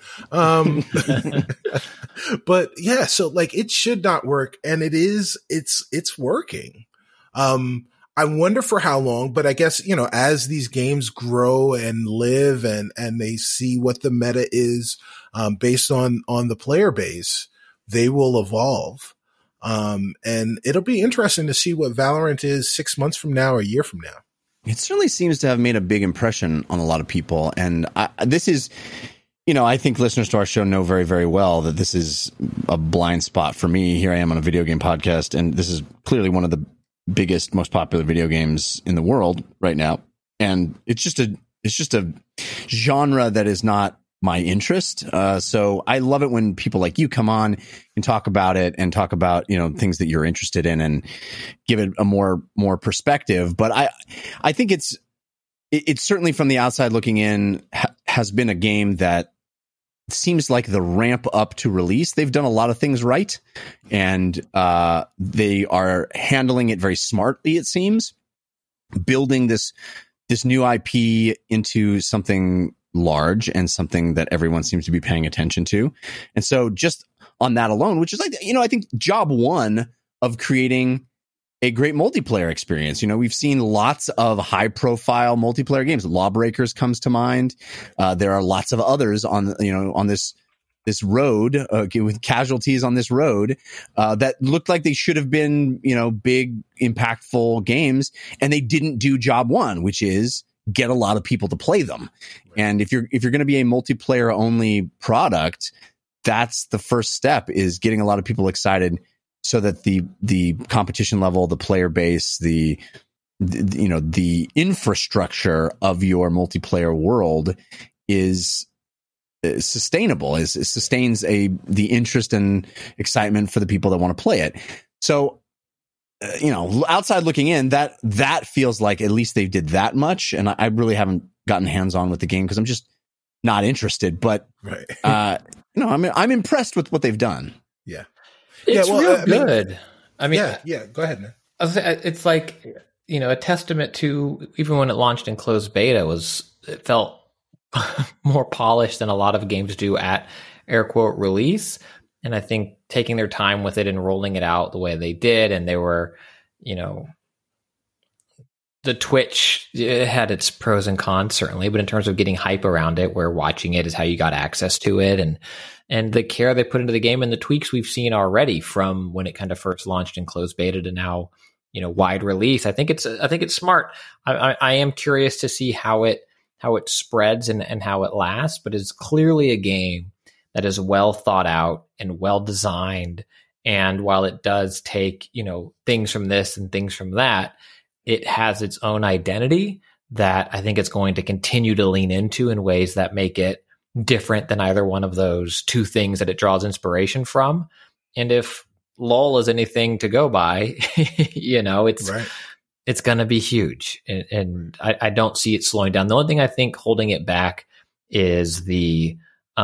But yeah, so like it should not work, and it's working. I wonder for how long, but I guess, as these games grow and live and they see what the meta is, based on the player base, they will evolve. And it'll be interesting to see what Valorant is 6 months from now or a year from now. It certainly seems to have made a big impression on a lot of people. And this is, I think listeners to our show know very, very well that this is a blind spot for me. Here I am on a video game podcast, and this is clearly one of the biggest, most popular video games in the world right now. And it's just a genre that is not my interest. So I love it when people like you come on and talk about it and talk about, things that you're interested in and give it a more perspective. But I think it's certainly from the outside looking in has been a game that seems like the ramp up to release. They've done a lot of things right, and they are handling it very smartly, it seems, building this new IP into something large and something that everyone seems to be paying attention to. And so just on that alone, which is like, I think job one of creating a great multiplayer experience. We've seen lots of high profile multiplayer games. Lawbreakers comes to mind. There are lots of others on this this road with casualties on this road that looked like they should have been, big, impactful games, and they didn't do job one, which is get a lot of people to play them. Right. And if you're going to be a multiplayer only product, that's the first step, is getting a lot of people excited so that the competition level, the player base, the infrastructure of your multiplayer world is sustainable, sustains the interest and excitement for the people that want to play it. So, outside looking in, that feels like at least they did that much. And I really haven't gotten hands on with the game because I'm just not interested. But, right. I'm impressed with what they've done. Yeah. It's real good. Yeah. Go ahead, man. It's like, a testament to, even when it launched in closed beta, it felt more polished than a lot of games do at air quote release. And I think taking their time with it and rolling it out the way they did, and they were, the Twitch, it had its pros and cons certainly, but in terms of getting hype around it, where watching it is how you got access to it, and the care they put into the game and the tweaks we've seen already from when it kind of first launched in closed beta to now, wide release. I think it's smart. I am curious to see how it spreads and how it lasts, but it's clearly a game that is well thought out and well designed. And while it does take, things from this and things from that, it has its own identity that I think it's going to continue to lean into in ways that make it different than either one of those two things that it draws inspiration from. And if LOL is anything to go by, it's right. It's going to be huge. And I don't see it slowing down. The only thing I think holding it back is the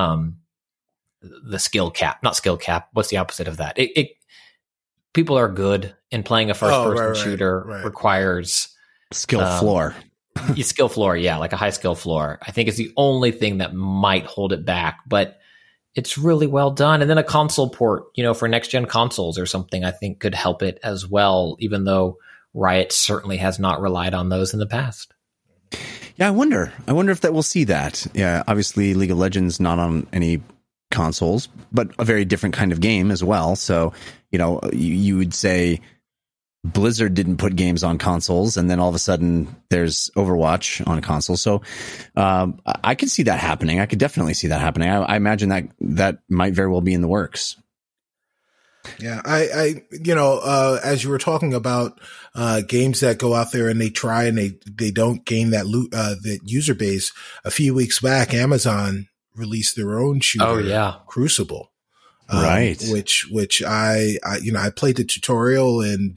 skill cap, not skill cap. What's the opposite of that? People are good, and playing a first-person shooter requires skill floor. Skill floor, yeah, like a high skill floor. I think it's the only thing that might hold it back, but it's really well done. And then a console port, for next-gen consoles or something, I think could help it as well, even though Riot certainly has not relied on those in the past. Yeah, I wonder if that we'll see that. Yeah, obviously League of Legends not on any consoles, but a very different kind of game as well. So, you would say Blizzard didn't put games on consoles, and then all of a sudden there's Overwatch on a console. So I could see that happening. I could definitely see that happening. I imagine that might very well be in the works. Yeah, as you were talking about games that go out there and they try and they don't gain that that user base. A few weeks back, Amazon released their own shooter, Crucible. Right. Which I played the tutorial and,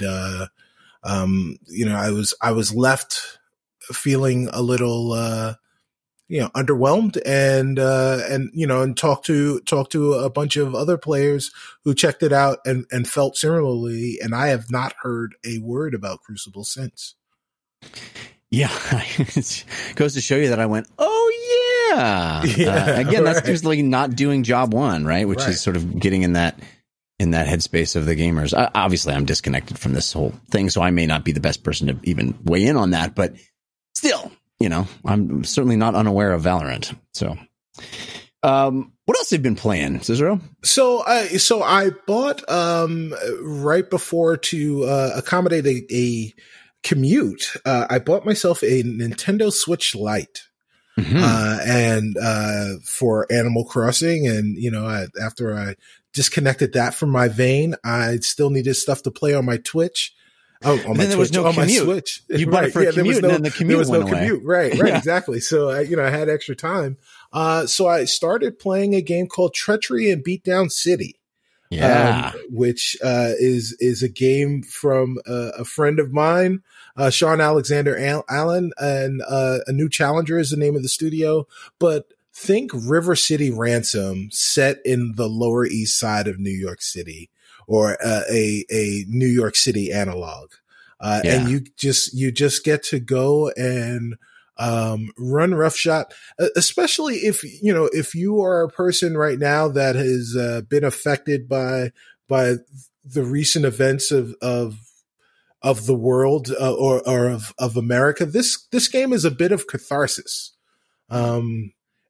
I was left feeling a little, underwhelmed and talked to a bunch of other players who checked it out and felt similarly. And I have not heard a word about Crucible since. Yeah. It goes to show you that I went, oh yeah. Again, that's just like not doing job one, right? Which is sort of getting in that headspace of the gamers. Obviously, I'm disconnected from this whole thing, so I may not be the best person to even weigh in on that. But still, I'm certainly not unaware of Valorant. So, what else have you been playing, Cicero? So I bought right before to accommodate a commute. I bought myself a Nintendo Switch Lite. And for Animal Crossing, and after I disconnected that from my vein, I still needed stuff to play on my Twitch. Oh, on my there was no commute. My Switch. You bought it for a commute, and then the commute went away. Commute. Right, exactly. So I had extra time. So I started playing a game called Treachery in Beatdown City. Yeah, which is a game from a friend of mine, Sean Alexander Allen, and A New Challenger is the name of the studio. But think River City Ransom set in the Lower East Side of New York City, or a New York City analog. And you just get to go and run roughshod, especially if you are a person right now that has been affected by the recent events of the world or of America. This game is a bit of catharsis.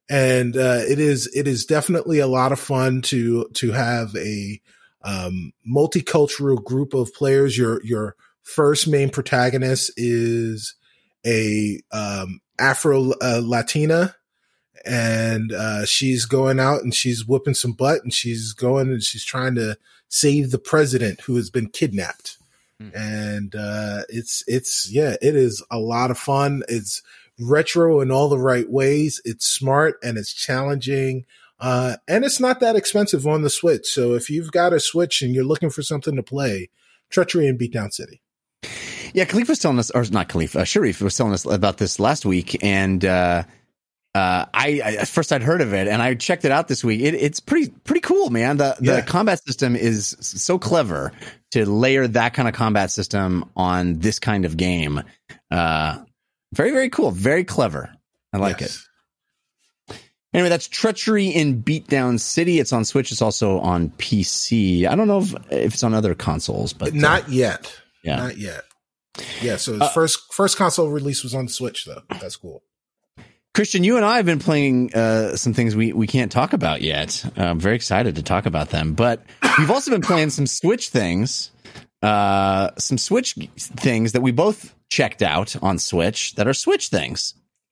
And it is definitely a lot of fun to have a multicultural group of players. Your first main protagonist is a Afro Latina, and she's going out and she's whooping some butt, and she's trying to save the president who has been kidnapped. And it is a lot of fun. It's retro in all the right ways. It's smart and it's challenging. And it's not that expensive on the Switch. So if you've got a Switch and you're looking for something to play, Treachery in Beatdown City. Yeah, Khalif was telling us, or not Khalif, Sharif was telling us about this last week, and I first I'd heard of it, and I checked it out this week. It's pretty cool, man. The combat system is so clever to layer that kind of combat system on this kind of game. Very, very cool. Very clever. I like it. Anyway, that's Treachery in Beatdown City. It's on Switch. It's also on PC. I don't know if it's on other consoles, but not yet. Yeah, not yet. Yeah. So its first console release was on the Switch, though. That's cool. Christian, you and I have been playing some things we can't talk about yet. I'm very excited to talk about them, but we've also been playing some Switch things. Some Switch things that we both checked out on Switch that are Switch things.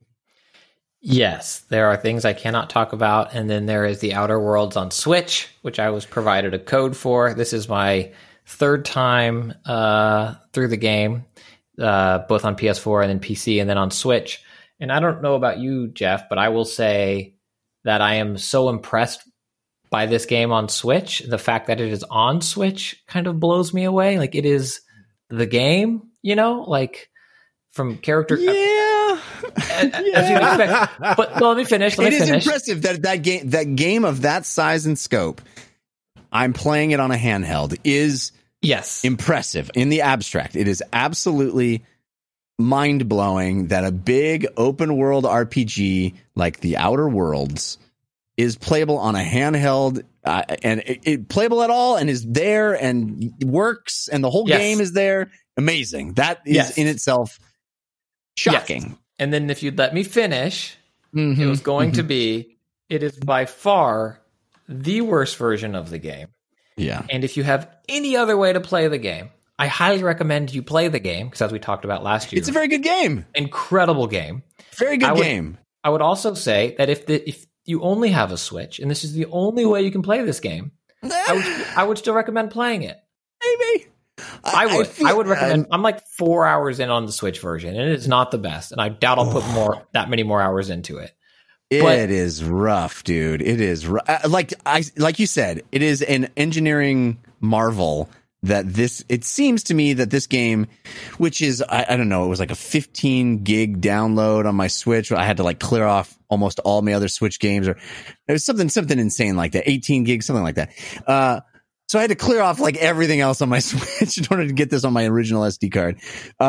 Yes, there are things I cannot talk about, and then there is The Outer Worlds on Switch, which I was provided a code for. This is my third time through the game, both on PS4 and then PC and then on Switch. And I don't know about you, Jeff, but I will say that I am so impressed by this game on Switch. The fact that it is on Switch kind of blows me away. Like, it is the game, like from character. Yeah. As you expect. But let me finish. It is impressive that game of that size and scope, I'm playing it on a handheld, is impressive in the abstract. It is absolutely mind-blowing that a big open world RPG like The Outer Worlds is playable on a handheld and it playable at all and is there and works and the whole game is there. Amazing. That is in itself shocking. Yes. And then if you'd let me finish, it was going to be, it is by far the worst version of the game. Yeah. And if you have any other way to play the game, I highly recommend you play the game, because as we talked about last year, it's a very good game. Incredible game. Very good game. I would also say that if you only have a Switch and this is the only way you can play this game, I would still recommend playing it. Maybe. I would recommend. I'm like 4 hours in on the Switch version, and it is not the best. And I doubt I'll put that many more hours into it. It is rough, dude. It is like you said. It is an engineering marvel that it seems to me that this game, which is I don't know, it was like a 15 gig download on my Switch. I had to like clear off almost all my other Switch games, or it was something insane like that. 18 gigs, something like that. So I had to clear off like everything else on my Switch in order to get this on my original SD card.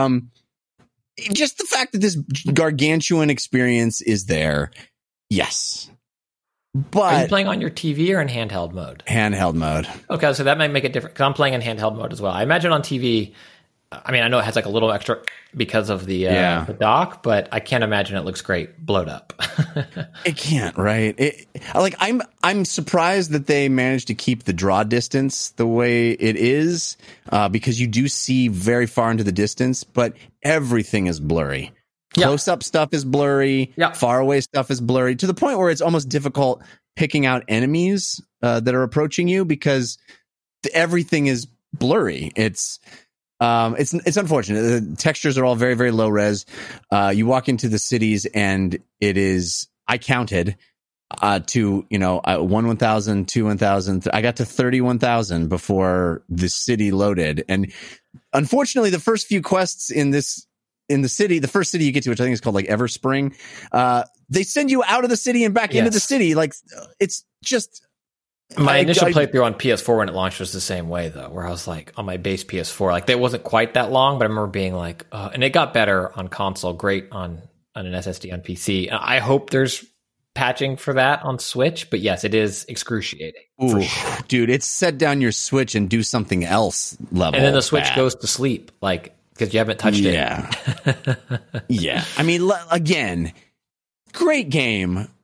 Just the fact that this gargantuan experience is there. Yes. But are you playing on your TV or in handheld mode? Handheld mode. Okay, so that might make it different, because I'm playing in handheld mode as well. I imagine on TV, I mean, I know it has like a little extra because of the dock, but I can't imagine it looks great blowed up. It can't, right? I'm surprised that they managed to keep the draw distance the way it is, because you do see very far into the distance, but everything is blurry. Close-up stuff is blurry. Far away stuff is blurry, to the point where it's almost difficult picking out enemies that are approaching you because everything is blurry. It's unfortunate. The textures are all very, very low res. You walk into the cities and it is, I counted to 1,000, 2 1,000. I got to 31,000 before the city loaded. And unfortunately, the first few quests in the city, the first city you get to, which I think is called like Everspring, they send you out of the city and back into the city. Like, it's just... My initial playthrough on PS4 when it launched was the same way, though, where I was like on my base PS4, like it wasn't quite that long, but I remember being like, and it got better on console, great on an SSD on PC. I hope there's patching for that on Switch, but yes, it is excruciating. Ooh, sure. Dude, it's set down your Switch and do something else level. And then the Switch goes to sleep, like, because you haven't touched it. Yeah. I mean, again, great game.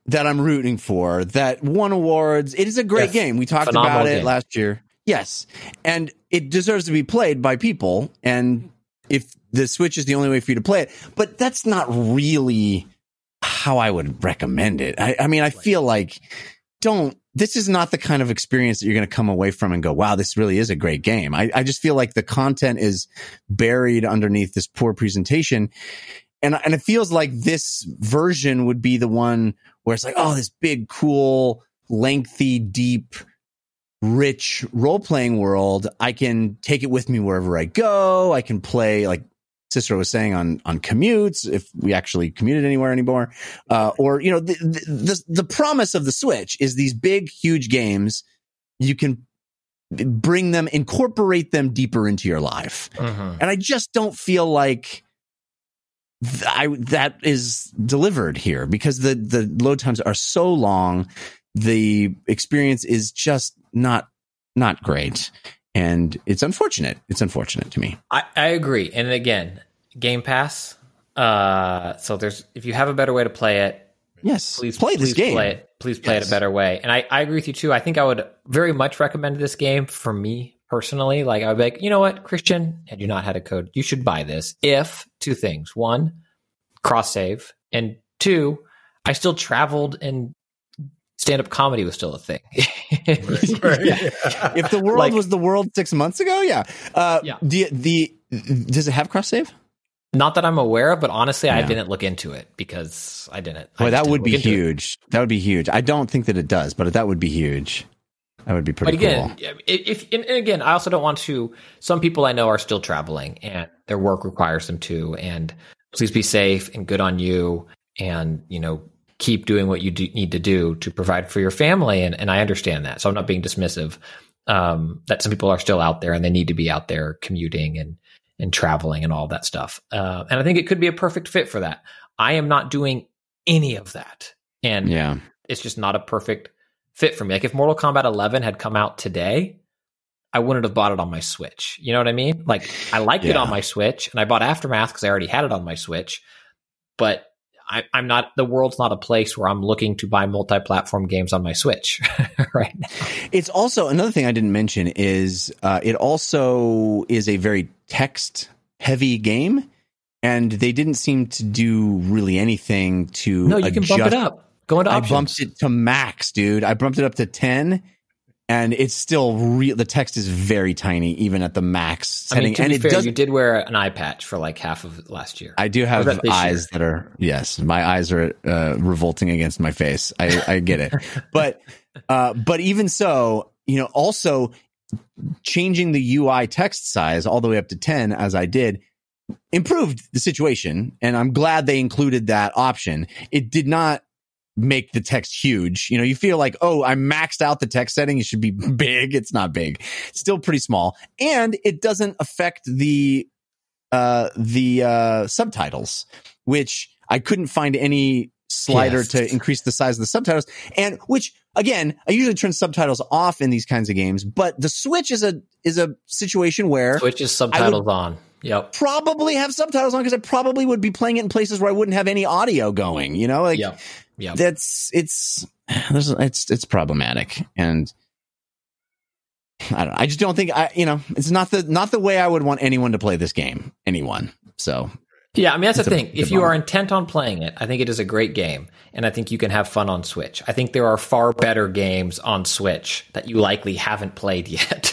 that I'm rooting for, that won awards. It is a great Yes. game. We talked Phenomenal about it game. last year. Yes. And it deserves to be played by people. And if the Switch is the only way for you to play it, but that's not really how I would recommend it. I mean, I feel like this is not the kind of experience that you're going to come away from and go, wow, this really is a great game. I just feel like the content is buried underneath this poor presentation. And it feels like this version would be the one where it's like, oh, this big, cool, lengthy, deep, rich role-playing world. I can take it with me wherever I go. I can play, like Cicero was saying, on commutes, if we actually commuted anywhere anymore. Or, you know, the promise of the Switch is these big, huge games. You can bring them, incorporate them deeper into your life. Mhm. And I just don't feel like that is delivered here, because the load times are so long. The experience is just not great. And it's unfortunate. It's unfortunate to me. I agree. And again, Game Pass. So if you have a better way to play it, Yes, please play this game. Play it. Please play it a better way. And I agree with you too. I think I would very much recommend this game for me personally. Like, I would be like, you know what, Christian, had you not had a code, you should buy this. If two things: one, cross save, and two, I still traveled and stand-up comedy was still a thing. If the world was the world 6 months ago, yeah. Yeah. Does it have cross save? Not that I'm aware of, but honestly, I Yeah. didn't look into it because I didn't. Boy, that would be huge. huge. That would be huge. I don't think that it does, but that would be huge. That would be pretty But again, cool. and again, I also don't want to. Some people I know are still traveling, and their work requires them to. And please be safe and good on you, and keep doing what you need to do to provide for your family. And I understand that, so I'm not being dismissive. That some people are still out there, and they need to be out there commuting and traveling and all that stuff. And I think it could be a perfect fit for that. I am not doing any of that, and Yeah. it's just not a perfect fit for me. Like, if Mortal Kombat 11 had come out today, I wouldn't have bought it on my Switch. You know what I mean? Like, I liked it on my Switch, and I bought Aftermath because I already had it on my Switch. But I'm not. The world's not a place where I'm looking to buy multi-platform games on my Switch right now. It's also another thing I didn't mention is it also is a very text heavy game, and they didn't seem to do really anything to No, you can bump it up. Go into options. I bumped it to max, dude. I bumped it up to 10, and it's still real. The text is very tiny, even at the max setting. To and be it fair, does. you did wear an eye patch for like half of last year. I do have Or this eyes year. that are, yes, my eyes are revolting against my face. I get it. But even so, also changing the UI text size all the way up to 10, as I did, improved the situation. And I'm glad they included that option. It did not make the text huge. You feel like, oh, I maxed out the text setting. It should be big. It's not big. It's still pretty small. And it doesn't affect the subtitles, which I couldn't find any slider to increase the size of the subtitles. And which, again, I usually turn subtitles off in these kinds of games, but the Switch is a situation where Switch is subtitles on. Yep. probably have subtitles on, because I probably would be playing it in places where I wouldn't have any audio going, Yep. it's problematic. And I don't know. I just don't think it's not the way I would want anyone to play this game. Anyone. So Yeah, I mean, that's the thing. it's a If you bummer. are intent on playing it, I think it is a great game, and I think you can have fun on Switch. I think there are far better games on Switch that you likely haven't played yet,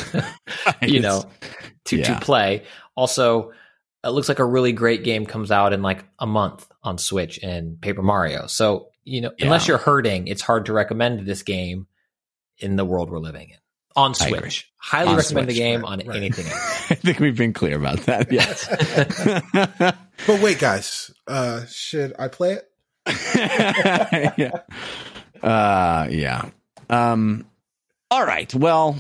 to play. Also, it looks like a really great game comes out in like a month on Switch and Paper Mario. So, unless you're hurting, it's hard to recommend this game in the world we're living in. On Switch. Highly On recommend the Switch, game on anything else. I think we've been clear about that. Yes. But wait, guys, should I play it? Yeah. All right. Well,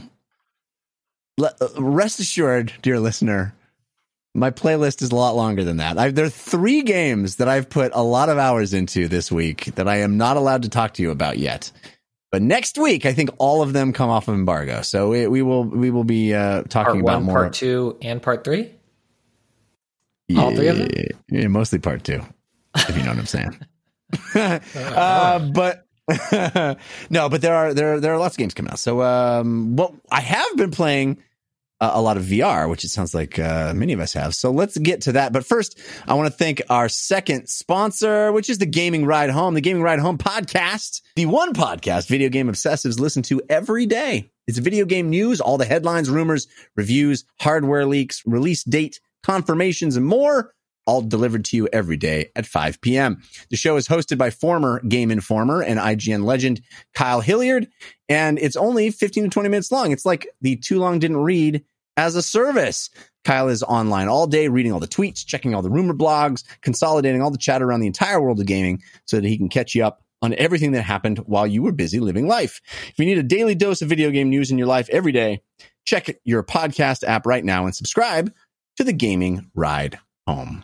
rest assured, dear listener, my playlist is a lot longer than that. There are 3 games that I've put a lot of hours into this week that I am not allowed to talk to you about yet. But next week, I think all of them come off of embargo. So we will be talking Part about 1, more. Part 2, and Part 3? All 3 of them? Yeah, mostly part 2, if you know what I'm saying. But no, but there are lots of games coming out. So, what I have been playing a lot of VR, which it sounds like many of us have. So let's get to that. But first, I want to thank our second sponsor, which is the Gaming Ride Home, the Gaming Ride Home podcast, the one podcast video game obsessives listen to every day. It's video game news, all the headlines, rumors, reviews, hardware leaks, release date, confirmations, and more, all delivered to you every day at 5 p.m. The show is hosted by former Game Informer and IGN legend Kyle Hilliard, and it's only 15 to 20 minutes long. It's like the Too Long Didn't Read as a service. Kyle is online all day, reading all the tweets, checking all the rumor blogs, consolidating all the chatter around the entire world of gaming so that he can catch you up on everything that happened while you were busy living life. If you need a daily dose of video game news in your life every day, check your podcast app right now and subscribe to the Gaming Ride Home.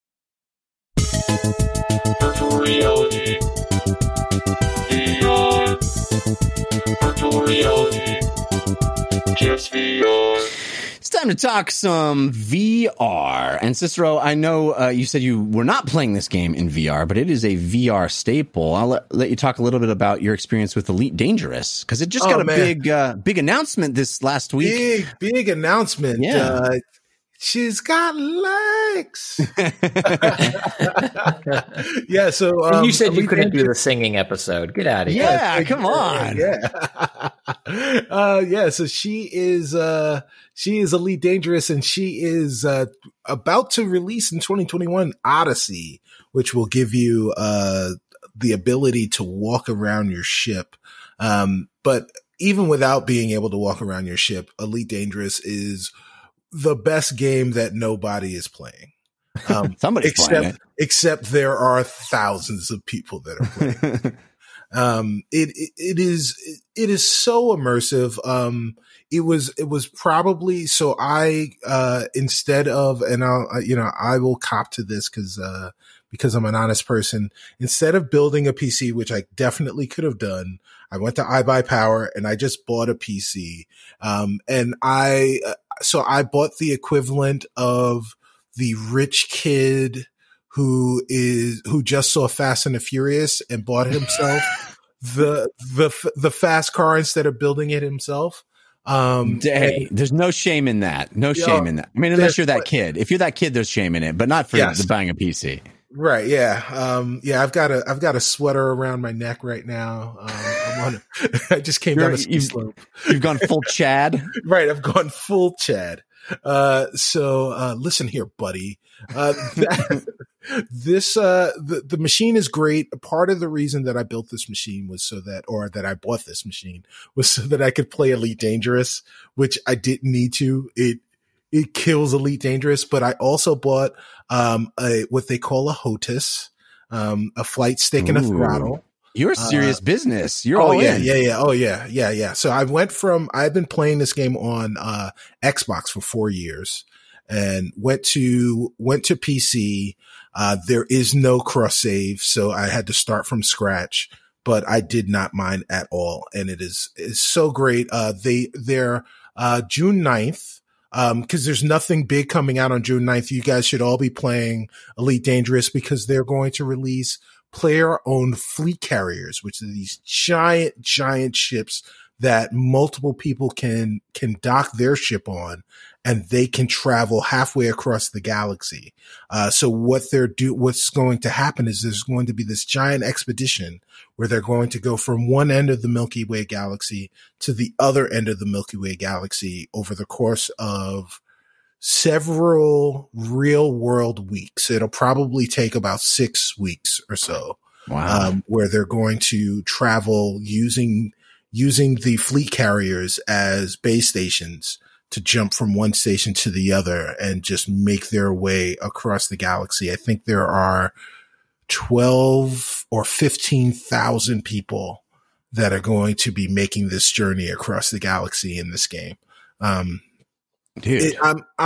Virtual reality. VR. Virtual reality. Just VR. It's time to talk some VR. And Cicero, I know you said you were not playing this game in VR, but it is a VR staple. I'll let you talk a little bit about your experience with Elite Dangerous, because it just got a big announcement this last week. Big announcement. Yeah. She's got legs. Yeah. So And you said you couldn't do the singing episode. Get out of here. Yeah, come on. Yeah. So she is Elite Dangerous, and she is about to release in 2021 Odyssey, which will give you the ability to walk around your ship. But even without being able to walk around your ship, Elite Dangerous is the best game that nobody is playing. Somebody's playing it. Except there are thousands of people that are playing. It is so immersive. It was probably, so I, instead of, and I will cop to this because I'm an honest person, instead of building a PC, which I definitely could have done, I went to iBuyPower and I just bought a PC. So I bought the equivalent of the rich kid who just saw Fast and the Furious and bought himself the fast car instead of building it himself. There's no shame in that. No shame in that. I mean, unless you're that kid. If you're that kid, there's shame in it, but not for buying a PC. Right. Yeah. I've got a sweater around my neck right now. I just came down a ski slope. You've gone full Chad. Right. I've gone full Chad. So listen here, buddy. The machine is great. Part of the reason that I built this machine was that I bought this machine was so that I could play Elite Dangerous, which I didn't need to. It kills Elite Dangerous, but I also bought what they call a HOTAS, a flight stick and a throttle. You're a serious business. You're all in. Yeah. Oh yeah. So I've been playing this game on Xbox for 4 years and went to PC. There is no cross save, so I had to start from scratch, but I did not mind at all. And it's so great. They're June 9th. Cause there's nothing big coming out on June 9th. You guys should all be playing Elite Dangerous because they're going to release player-owned fleet carriers, which are these giant ships that multiple people can dock their ship on, and they can travel halfway across the galaxy. So what's going to happen is there's going to be this giant expedition where they're going to go from one end of the Milky Way galaxy to the other end of the Milky Way galaxy over the course of several real world weeks. It'll probably take about 6 weeks or so. Wow. Where they're going to travel using the fleet carriers as base stations to jump from one station to the other and just make their way across the galaxy. I think there are 12 or 15,000 people that are going to be making this journey across the galaxy in this game. Dude,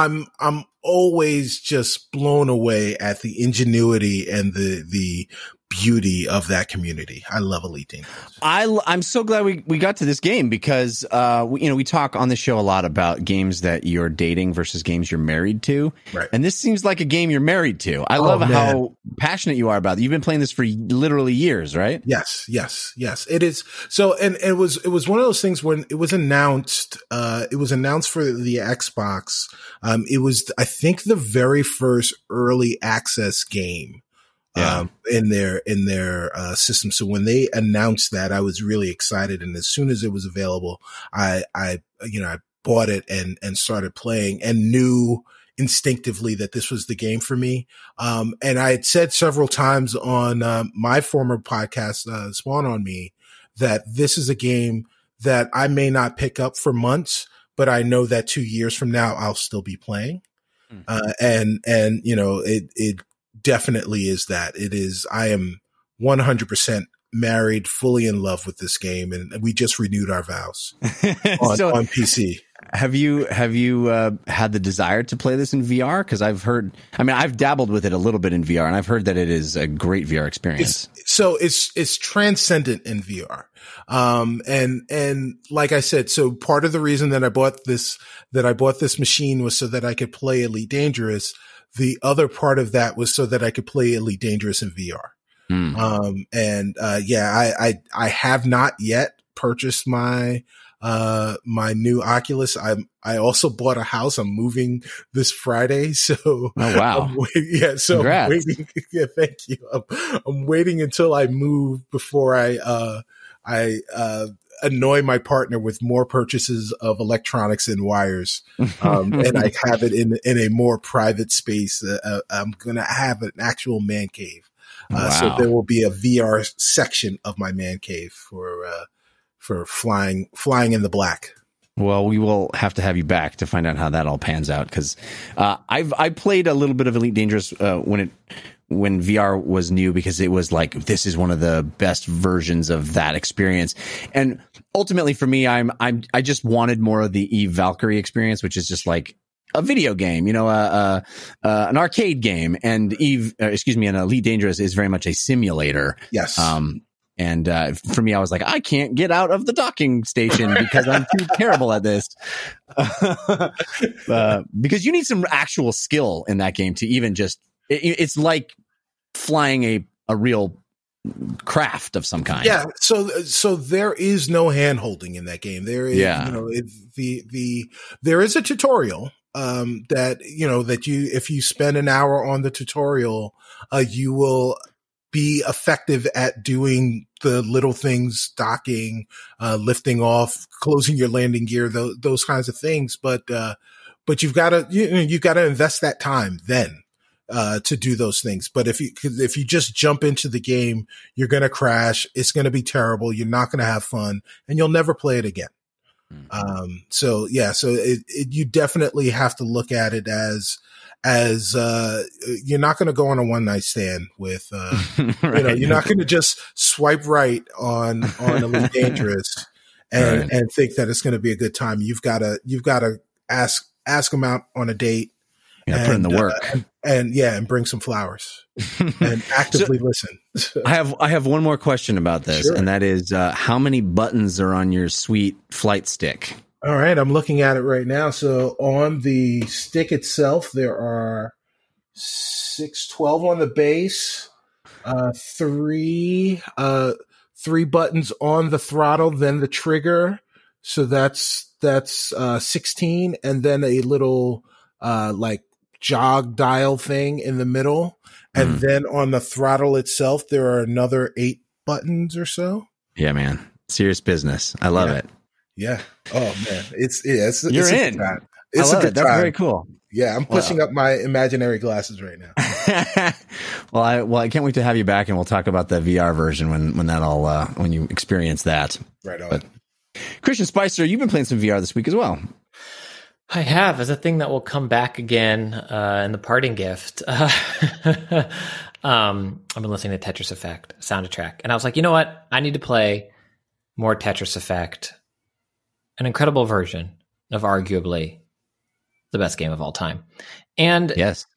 I'm always just blown away at the ingenuity and the beauty of that community. I love Elite Dangerous. I'm so glad we got to this game because we talk on the show a lot about games that you're dating versus games you're married to, Right. and this seems like a game you're married to. I love man. how passionate you are about it. You've been playing this for literally years, right? Yes. It is. So, and it was one of those things when it was announced, for the Xbox. It was, I think, the very first early access game, in their system. So when they announced that, I was really excited. And as soon as it was available, I bought it and started playing and knew instinctively that this was the game for me. And I had said several times on my former podcast, Spawn on Me, that this is a game that I may not pick up for months, but I know that 2 years from now I'll still be playing. It definitely is that. It is. I am 100% married, fully in love with this game, and we just renewed our vows on PC. Have you had the desire to play this in VR? Because I've dabbled with it a little bit in VR, and I've heard that it is a great VR experience. It's transcendent in VR. And like I said, so part of the reason that I bought this machine was so that I could play Elite Dangerous. The other part of that was so that I could play Elite Dangerous in VR. I have not yet purchased my new Oculus. I also bought a house. I'm moving this Friday. So, oh, wow. Congrats. I'm waiting. Yeah, thank you. I'm waiting until I move before I annoy my partner with more purchases of electronics and wires. And I have it in a more private space. I'm going to have an actual man cave. So there will be a VR section of my man cave for flying in the black. Well, we will have to have you back to find out how that all pans out. Cause, I played a little bit of Elite Dangerous, when VR was new, because it was like, this is one of the best versions of that experience. And ultimately for me, I just wanted more of the Eve Valkyrie experience, which is just like a video game, an arcade game. And an Elite Dangerous is very much a simulator. Yes. And for me, I was like, I can't get out of the docking station because I'm too terrible at this. Because you need some actual skill in that game to even just, it's like flying a real craft of some kind. Yeah. So there is no hand holding in that game. There is, there is a tutorial, if you spend an hour on the tutorial, you will be effective at doing the little things, docking, lifting off, closing your landing gear, those kinds of things. But you've got to invest that time then, to do those things. But if you just jump into the game, you're going to crash. It's going to be terrible. You're not going to have fun, and you'll never play it again. So you definitely have to look at it as you're not going to go on a one night stand with, right. You're not going to just swipe right on Elite Dangerous and think that it's going to be a good time. You've got to ask them out on a date. Yeah, put in the work and bring some flowers and actively listen. I have one more question about this, Sure. and that is, how many buttons are on your sweet flight stick? All right, I'm looking at it right now. So on the stick itself, there are 12 on the base, three buttons on the throttle, then the trigger. So that's 16, and then a little jog dial thing in the middle. And then on the throttle itself, there are another 8 buttons or so. Yeah, man. Serious business. I love it. Yeah. Oh man. It's You're in. Good time. It's a good time. That's very cool. Yeah. I'm pushing up my imaginary glasses right now. Well, I can't wait to have you back, and we'll talk about the VR version when you experience that. Right on. But Christian Spicer, you've been playing some VR this week as well. I have, as a thing that will come back again in the parting gift. I've been listening to Tetris Effect soundtrack, and I was like, you know what? I need to play more Tetris Effect, an incredible version of arguably the best game of all time. And yes,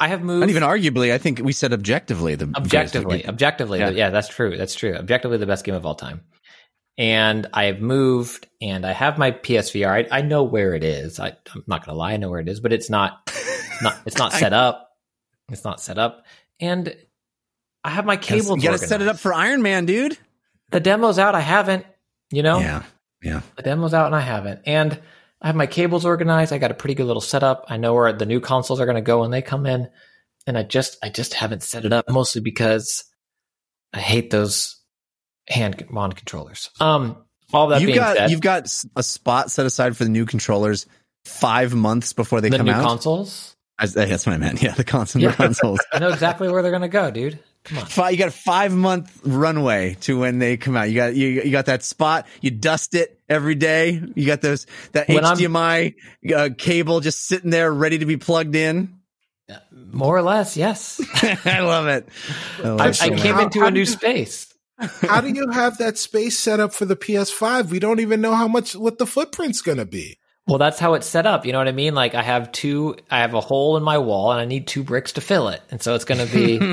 I have moved. And even arguably, I think we said objectively the Objectively, Yeah. that's true. That's true. Objectively, the best game of all time. And I have moved, and I have my PSVR. I know where it is. I'm not going to lie, I know where it is, but it's not set up. It's not set up, and I have my cables. You got to set it up for Iron Man, dude. The demo's out. I haven't. You know. Yeah. The demo's out, and I haven't. And I have my cables organized. I got a pretty good little setup. I know where the new consoles are going to go when they come in, and I just haven't set it up, mostly because I hate those hand-on controllers. All that being said, you've got a spot set aside for the new controllers 5 months before they come out. The new consoles. That's what I meant. Yeah, the consoles. I know exactly where they're going to go, dude. Come on. You got a 5-month runway to when they come out. You got that spot. You dust it every day. You got that HDMI cable just sitting there ready to be plugged in. More or less, yes. I love it. I came into a new space. How do you have that space set up for the PS5? We don't even know what the footprint's going to be. Well, that's how it's set up. You know what I mean? Like I have a hole in my wall and I need 2 bricks to fill it. And so it's going to be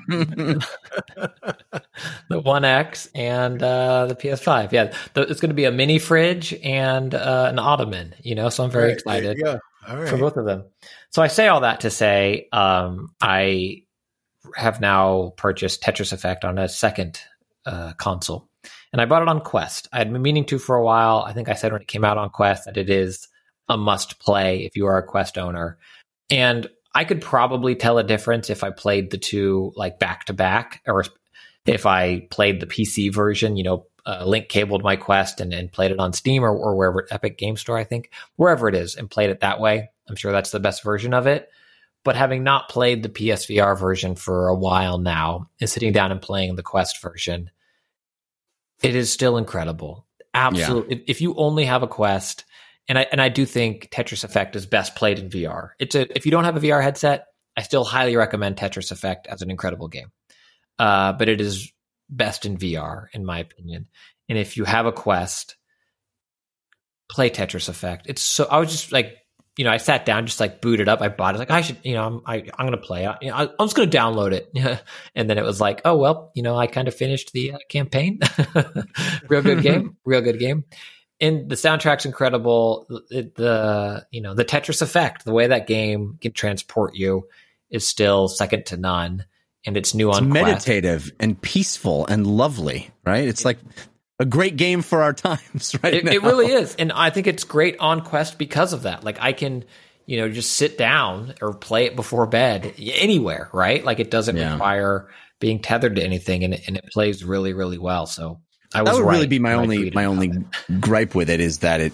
the One X and the PS5. Yeah. It's going to be a mini fridge and an ottoman, so I'm very excited for both of them. So I say all that to say, I have now purchased Tetris Effect on a second console. And I bought it on Quest. I had been meaning to for a while. I think I said when it came out on Quest that it is a must play if you are a Quest owner. And I could probably tell a difference if I played the two like back to back, or if I played the PC version, link cabled my Quest and played it on Steam or wherever, Epic Game Store, I think, wherever it is, and played it that way. I'm sure that's the best version of it. But having not played the PSVR version for a while now and sitting down and playing the Quest version, it is still incredible. Absolutely. Yeah. If you only have a Quest, and I do think Tetris Effect is best played in VR. If you don't have a VR headset, I still highly recommend Tetris Effect as an incredible game. But it is best in VR, in my opinion. And if you have a Quest, play Tetris Effect. I was just like, I sat down, just like booted up. I bought it. Like I should, I'm going to play it. I'm just going to download it. And then it was like, oh, well, I kind of finished the campaign. Real good game. And the soundtrack's incredible. The Tetris Effect, the way that game can transport you is still second to none. And it's new on Quest. Meditative and peaceful and lovely, right? It's like a great game for our times right now. It really is. And I think it's great on Quest because of that. Like I can, just sit down or play it before bed anywhere, right? Like it doesn't require being tethered to anything, and it plays really, really well. So I was that would right really be my only gripe with it is that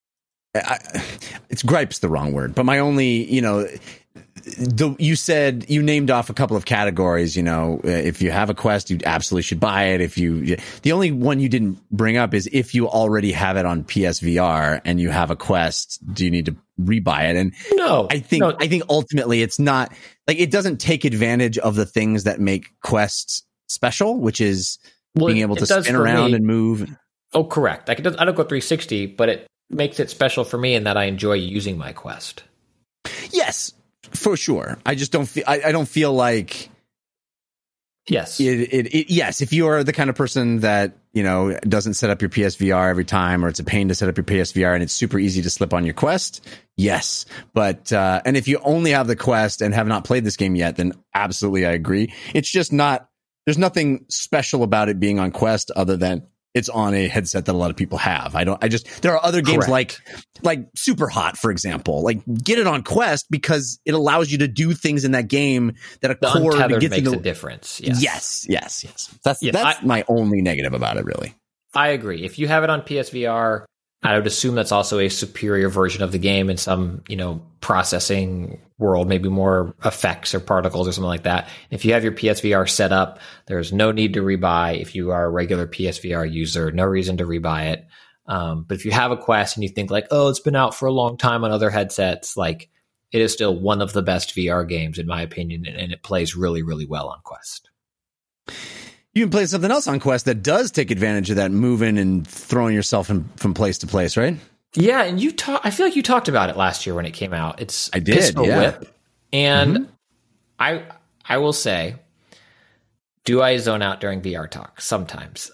it's gripe's the wrong word, but my only, you said you named off a couple of categories. If you have a Quest, you absolutely should buy it. The only one you didn't bring up is if you already have it on PSVR and you have a Quest, do you need to rebuy it? And no, I think ultimately it's not like it doesn't take advantage of the things that make Quest special, which is being able to spin around and move. Oh, correct. I don't go 360, but it makes it special for me in that I enjoy using my Quest. Yes. For sure. I just don't feel, I don't feel like, yes, yes. If you are the kind of person that, doesn't set up your PSVR every time, or it's a pain to set up your PSVR and it's super easy to slip on your Quest. Yes. But, and if you only have the Quest and have not played this game yet, then absolutely I agree. It's just there's nothing special about it being on Quest other than it's on a headset that a lot of people have. There are other games like Super Hot, for example, like get it on Quest because it allows you to do things in that game that the untethered makes a difference. Yes. That's my only negative about it, really. I agree. If you have it on PSVR, I would assume that's also a superior version of the game in some, processing world, maybe more effects or particles or something like that. If you have your PSVR set up, there's no need to rebuy. If you are a regular PSVR user, no reason to rebuy it. But if you have a Quest and you think like, oh, it's been out for a long time on other headsets, like it is still one of the best VR games in my opinion, and it plays really, really well on Quest. You can play something else on Quest that does take advantage of that moving and throwing yourself from place to place, right? Yeah, and I feel like you talked about it last year when it came out. I did, Pistol Whip. And I will say, do I zone out during VR talk? Sometimes.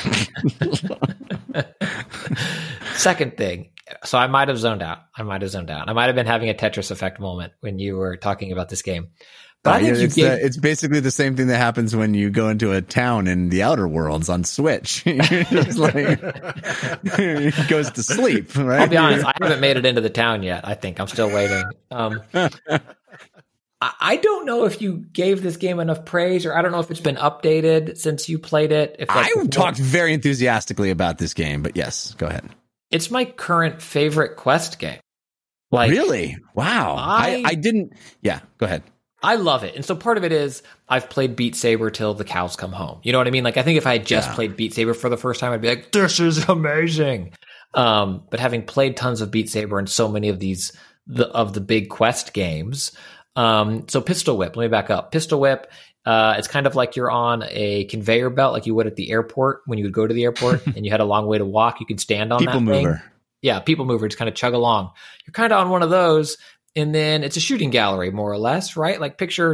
Second thing, so I might have zoned out. I might have been having a Tetris effect moment when you were talking about this game. But I think it's basically the same thing that happens when you go into a town in the Outer Worlds on Switch. You're just like, it goes to sleep, right? I'll be honest, I haven't made it into the town yet. I think I'm still waiting. I don't know if you gave this game enough praise, or I don't know if it's been updated since you played it. If I talked very enthusiastically about this game, but yes, go ahead. It's my current favorite Quest game. Like, really? Wow. I didn't. Yeah, go ahead. I love it. And so part of it is I've played Beat Saber till the cows come home. You know what I mean? Like, I think if I had just played Beat Saber for the first time, I'd be like, this is amazing. But having played tons of Beat Saber and so many of these, of the big Quest games. So Pistol Whip, let me back up. Pistol Whip, it's kind of like you're on a conveyor belt, like you would at the airport when you would go to the airport and you had a long way to walk. You could stand on People that thing. mover. Yeah, people mover, just kind of chug along. You're kind of on one of those. And then it's a shooting gallery, more or less, right? Like picture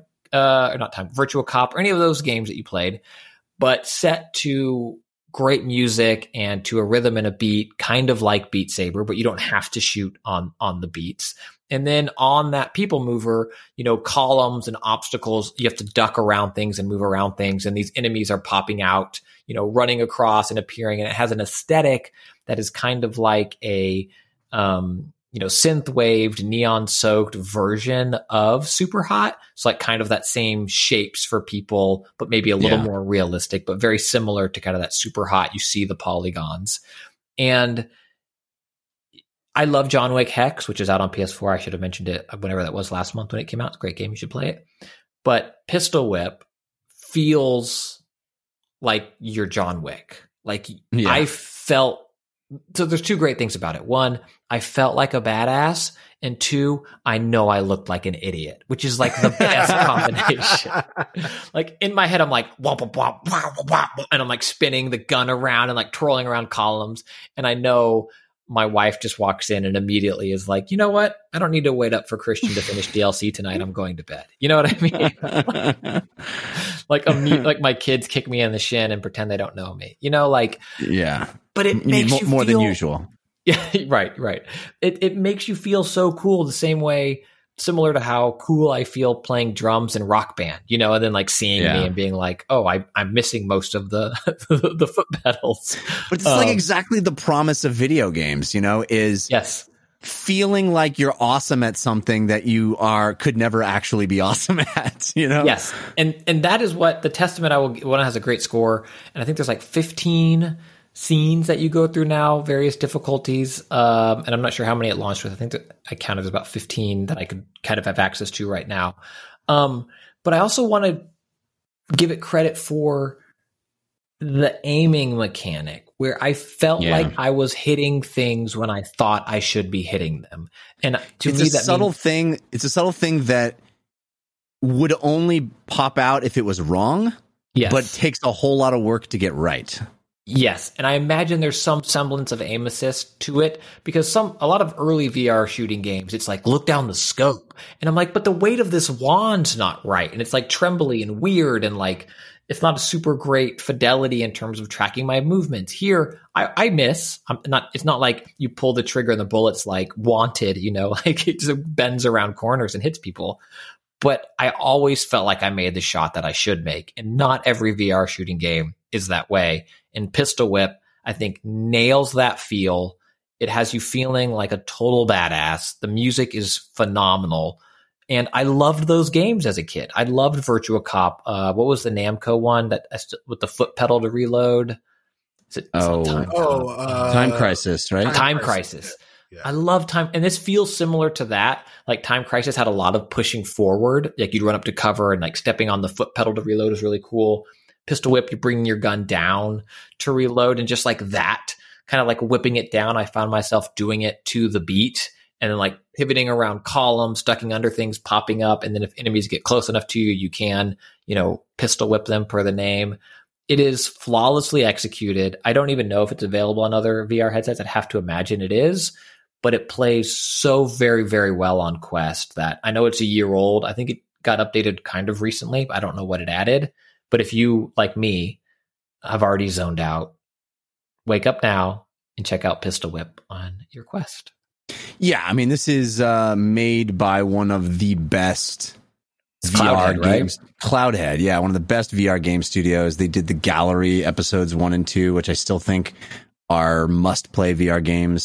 Virtua Cop, or any of those games that you played, but set to great music and to a rhythm and a beat, kind of like Beat Saber, but you don't have to shoot on the beats. And then on that people mover, columns and obstacles, you have to duck around things and move around things. And these enemies are popping out, running across and appearing. And it has an aesthetic that is kind of like a, synth-waved, neon-soaked version of Super Hot. It's like kind of that same shapes for people, but maybe a little more realistic, but very similar to kind of that Super Hot. You see the polygons. And I love John Wick Hex, which is out on PS4. I should have mentioned it whenever that was last month when it came out. It's a great game. You should play it. But Pistol Whip feels like you're John Wick. I felt... So there's two great things about it. One, I felt like a badass. And two, I know I looked like an idiot, which is like the best combination. Like in my head, I'm like, womp, womp, womp, womp, womp, and I'm like spinning the gun around and like twirling around columns. And I know my wife just walks in and immediately is like, you know what? I don't need to wait up for Christian to finish DLC tonight. I'm going to bed. You know what I mean? like my kids kick me in the shin and pretend they don't know me. Yeah. But it makes you more feel, than usual. Yeah, right. It makes you feel so cool, the same way, similar to how cool I feel playing drums in Rock Band, and then like seeing me and being like, oh, I'm missing most of the the foot pedals. But it's like exactly the promise of video games, is feeling like you're awesome at something that you could never actually be awesome at, Yes. And that is what the Testament one has a great score. And I think there's like 15 scenes that you go through now, various difficulties. And I'm not sure how many it launched with. I think that I counted as about 15 that I could kind of have access to right now. But I also want to give it credit for the aiming mechanic, where I felt like I was hitting things when I thought I should be hitting them. And to me, it's a subtle thing that would only pop out if it was wrong, but takes a whole lot of work to get right. Yes, and I imagine there's some semblance of aim assist to it, because a lot of early VR shooting games, it's like, look down the scope. And I'm like, but the weight of this wand's not right. And it's like trembly and weird, and like, it's not a super great fidelity in terms of tracking my movements. Here, I miss. It's not like you pull the trigger and the bullet's like wanted, like it just bends around corners and hits people. But I always felt like I made the shot that I should make. And not every VR shooting game is that way. And Pistol Whip, I think, nails that feel. It has you feeling like a total badass. The music is phenomenal. And I loved those games as a kid. I loved Virtua Cop. What was the Namco one with the foot pedal to reload? Time Crisis, right? Time Crisis. Yeah. I love Time, and this feels similar to that. Like Time Crisis had a lot of pushing forward. Like you'd run up to cover, and like stepping on the foot pedal to reload is really cool. Pistol Whip, you're bringing your gun down to reload, and just like that, kind of like whipping it down, I found myself doing it to the beat, and then like pivoting around columns, ducking under things, popping up, and then if enemies get close enough to you, you can, pistol whip them per the name. It is flawlessly executed. I don't even know if it's available on other VR headsets. I'd have to imagine it is, but it plays so very, very well on Quest that I know it's a year old. I think it got updated kind of recently. I don't know what it added, but if you, like me, have already zoned out, wake up now and check out Pistol Whip on your Quest. Yeah, I mean, this is made by one of the best It's VR Cloudhead, right? games. Cloudhead, yeah, one of the best VR game studios. They did the Gallery episodes 1 and 2, which I still think are must-play VR games.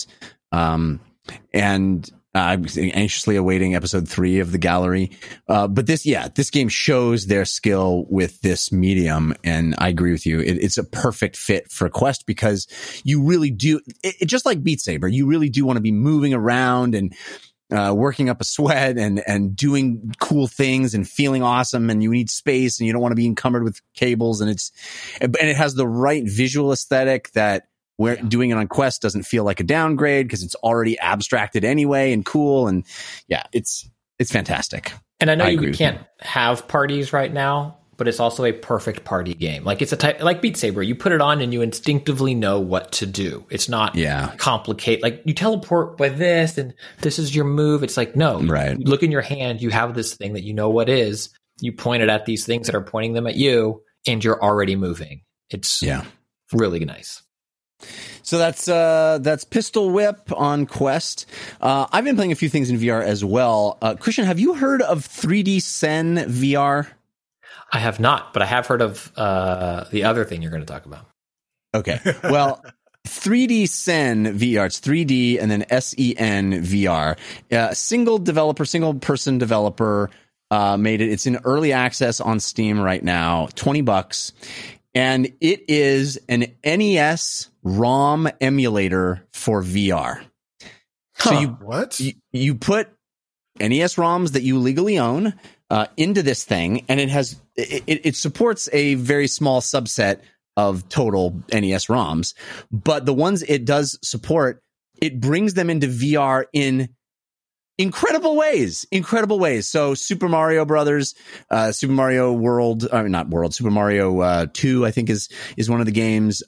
And I'm anxiously awaiting episode 3 of the Gallery. But this game shows their skill with this medium. And I agree with you. It's a perfect fit for Quest because you really do, just like Beat Saber, you really do want to be moving around and working up a sweat and doing cool things and feeling awesome. And you need space and you don't want to be encumbered with cables. And it has the right visual aesthetic that doing it on Quest doesn't feel like a downgrade because it's already abstracted anyway and cool. And yeah, it's fantastic. And I know you agree with can't have parties right now, but it's also a perfect party game. Like it's a type like Beat Saber. You put it on and you instinctively know what to do. It's not complicated. Like you teleport by this and this is your move. It's like, no, right. You look in your hand. You have this thing that you know what is. You point it at these things that are pointing them at you and you're already moving. It's really nice. So that's Pistol Whip on Quest. I've been playing a few things in VR as well. Christian, have you heard of 3D Sen VR? I have not, but I have heard of the other thing you're going to talk about. Okay. Well, 3D Sen VR, it's 3D and then SEN VR. Single person developer made it. It's in early access on Steam right now, $20. And it is an NES ROM emulator for VR. So you put NES ROMs that you legally own into this thing, and it supports a very small subset of total NES ROMs. But the ones it does support, it brings them into VR in incredible ways. So Super Mario Brothers, Super Mario World, not World, Super Mario 2, I think is one of the games.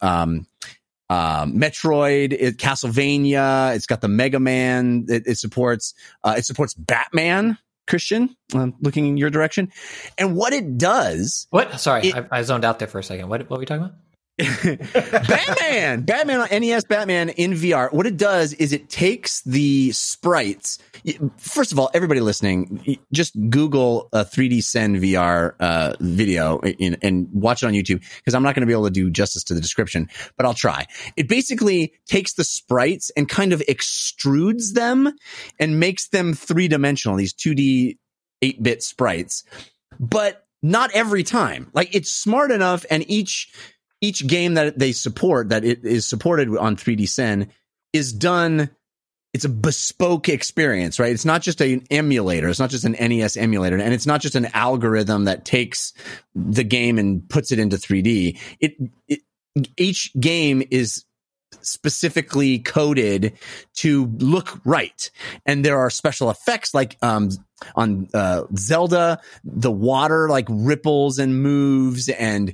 Metroid, Castlevania, it's got the Mega Man it supports Batman. Christian, looking in your direction. And what it does. What? Sorry, I zoned out there for a second. What were we talking about? Batman on NES Batman in VR. What it does is it takes the sprites. First of all, everybody listening, just Google a 3D Sen VR video and watch it on YouTube because I'm not going to be able to do justice to the description, but I'll try. It basically takes the sprites and kind of extrudes them and makes them 3-dimensional, these 2D 8-bit sprites, but not every time. Like it's smart enough, and each game that they support, that it is supported on 3D Sen, is done. It's a bespoke experience, right? It's not just an emulator. It's not just an NES emulator. And it's not just an algorithm that takes the game and puts it into 3D. Each game is specifically coded to look right. And there are special effects like on Zelda, the water like ripples and moves and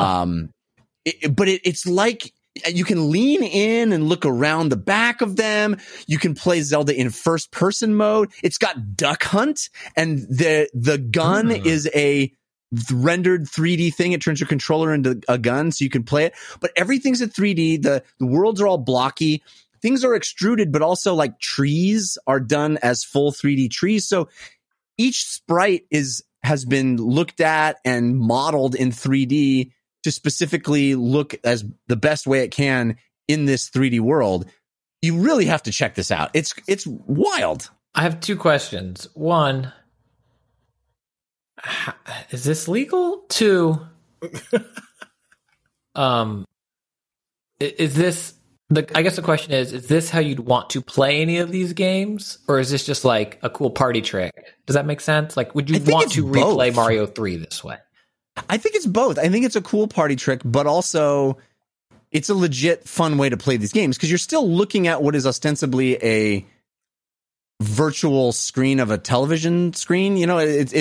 it's like you can lean in and look around the back of them. You can play Zelda in first person mode. It's got Duck Hunt, and the gun is a rendered 3D thing. It turns your controller into a gun so you can play it. But everything's in 3D. The worlds are all blocky. Things are extruded, but also like trees are done as full 3D trees. So each sprite has been looked at and modeled in 3D to specifically look as the best way it can in this 3D world. You really have to check this out. It's wild. I have 2 questions. 1, is this legal? 2, is this I guess the question is this how you'd want to play any of these games, or is this just like a cool party trick? Does that make sense? Like, would you want to replay Mario 3 this way? I think it's both. I think it's a cool party trick, but also it's a legit fun way to play these games because you're still looking at what is ostensibly a virtual screen of a television screen. You know,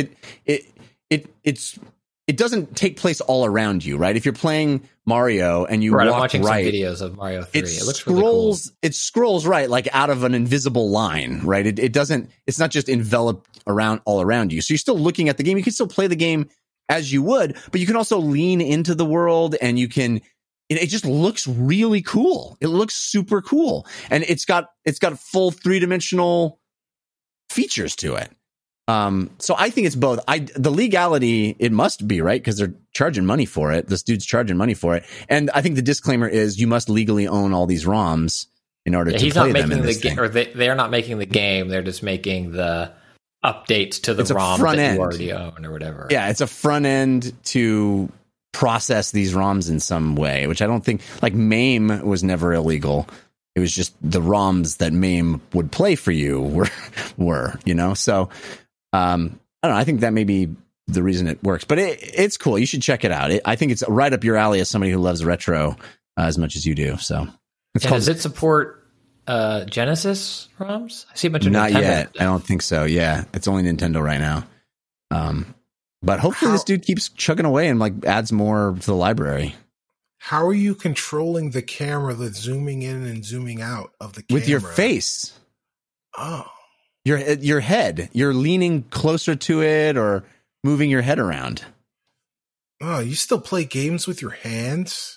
it doesn't take place all around you, right? If you're playing Mario and you I'm walk watching right, some videos of Mario 3. it looks really cool. It scrolls right, like out of an invisible line, right? It's not just enveloped all around you. So you're still looking at the game. You can still play the game as you would, but you can also lean into the world, and you can, it just looks really cool. It looks super cool. And it's got full 3-dimensional features to it. So I think it's both. The legality, it must be, right? Because they're charging money for it. This dude's charging money for it. And I think the disclaimer is you must legally own all these ROMs in order to he's play not them making in the this game, thing. or they're not making the game. They're just making the updates to the It's a ROM front that end. you already own or whatever. Yeah, it's a front end to process these ROMs in some way, which I don't think, like MAME was never illegal. It was just the ROMs that MAME would play for you were, you know? So, I don't know. I think that may be the reason it works, but it's cool. You should check it out. I think it's right up your alley as somebody who loves retro as much as you do. So it's And does it support Genesis ROMs? I see a bunch of Not Nintendo yet. stuff. I don't think so. Yeah, it's only Nintendo right now. But hopefully this dude keeps chugging away and like adds more to the library. How are you controlling the camera that's zooming in and zooming out of the camera? With your face. Oh. Your head. You're leaning closer to it or moving your head around. Oh, you still play games with your hands?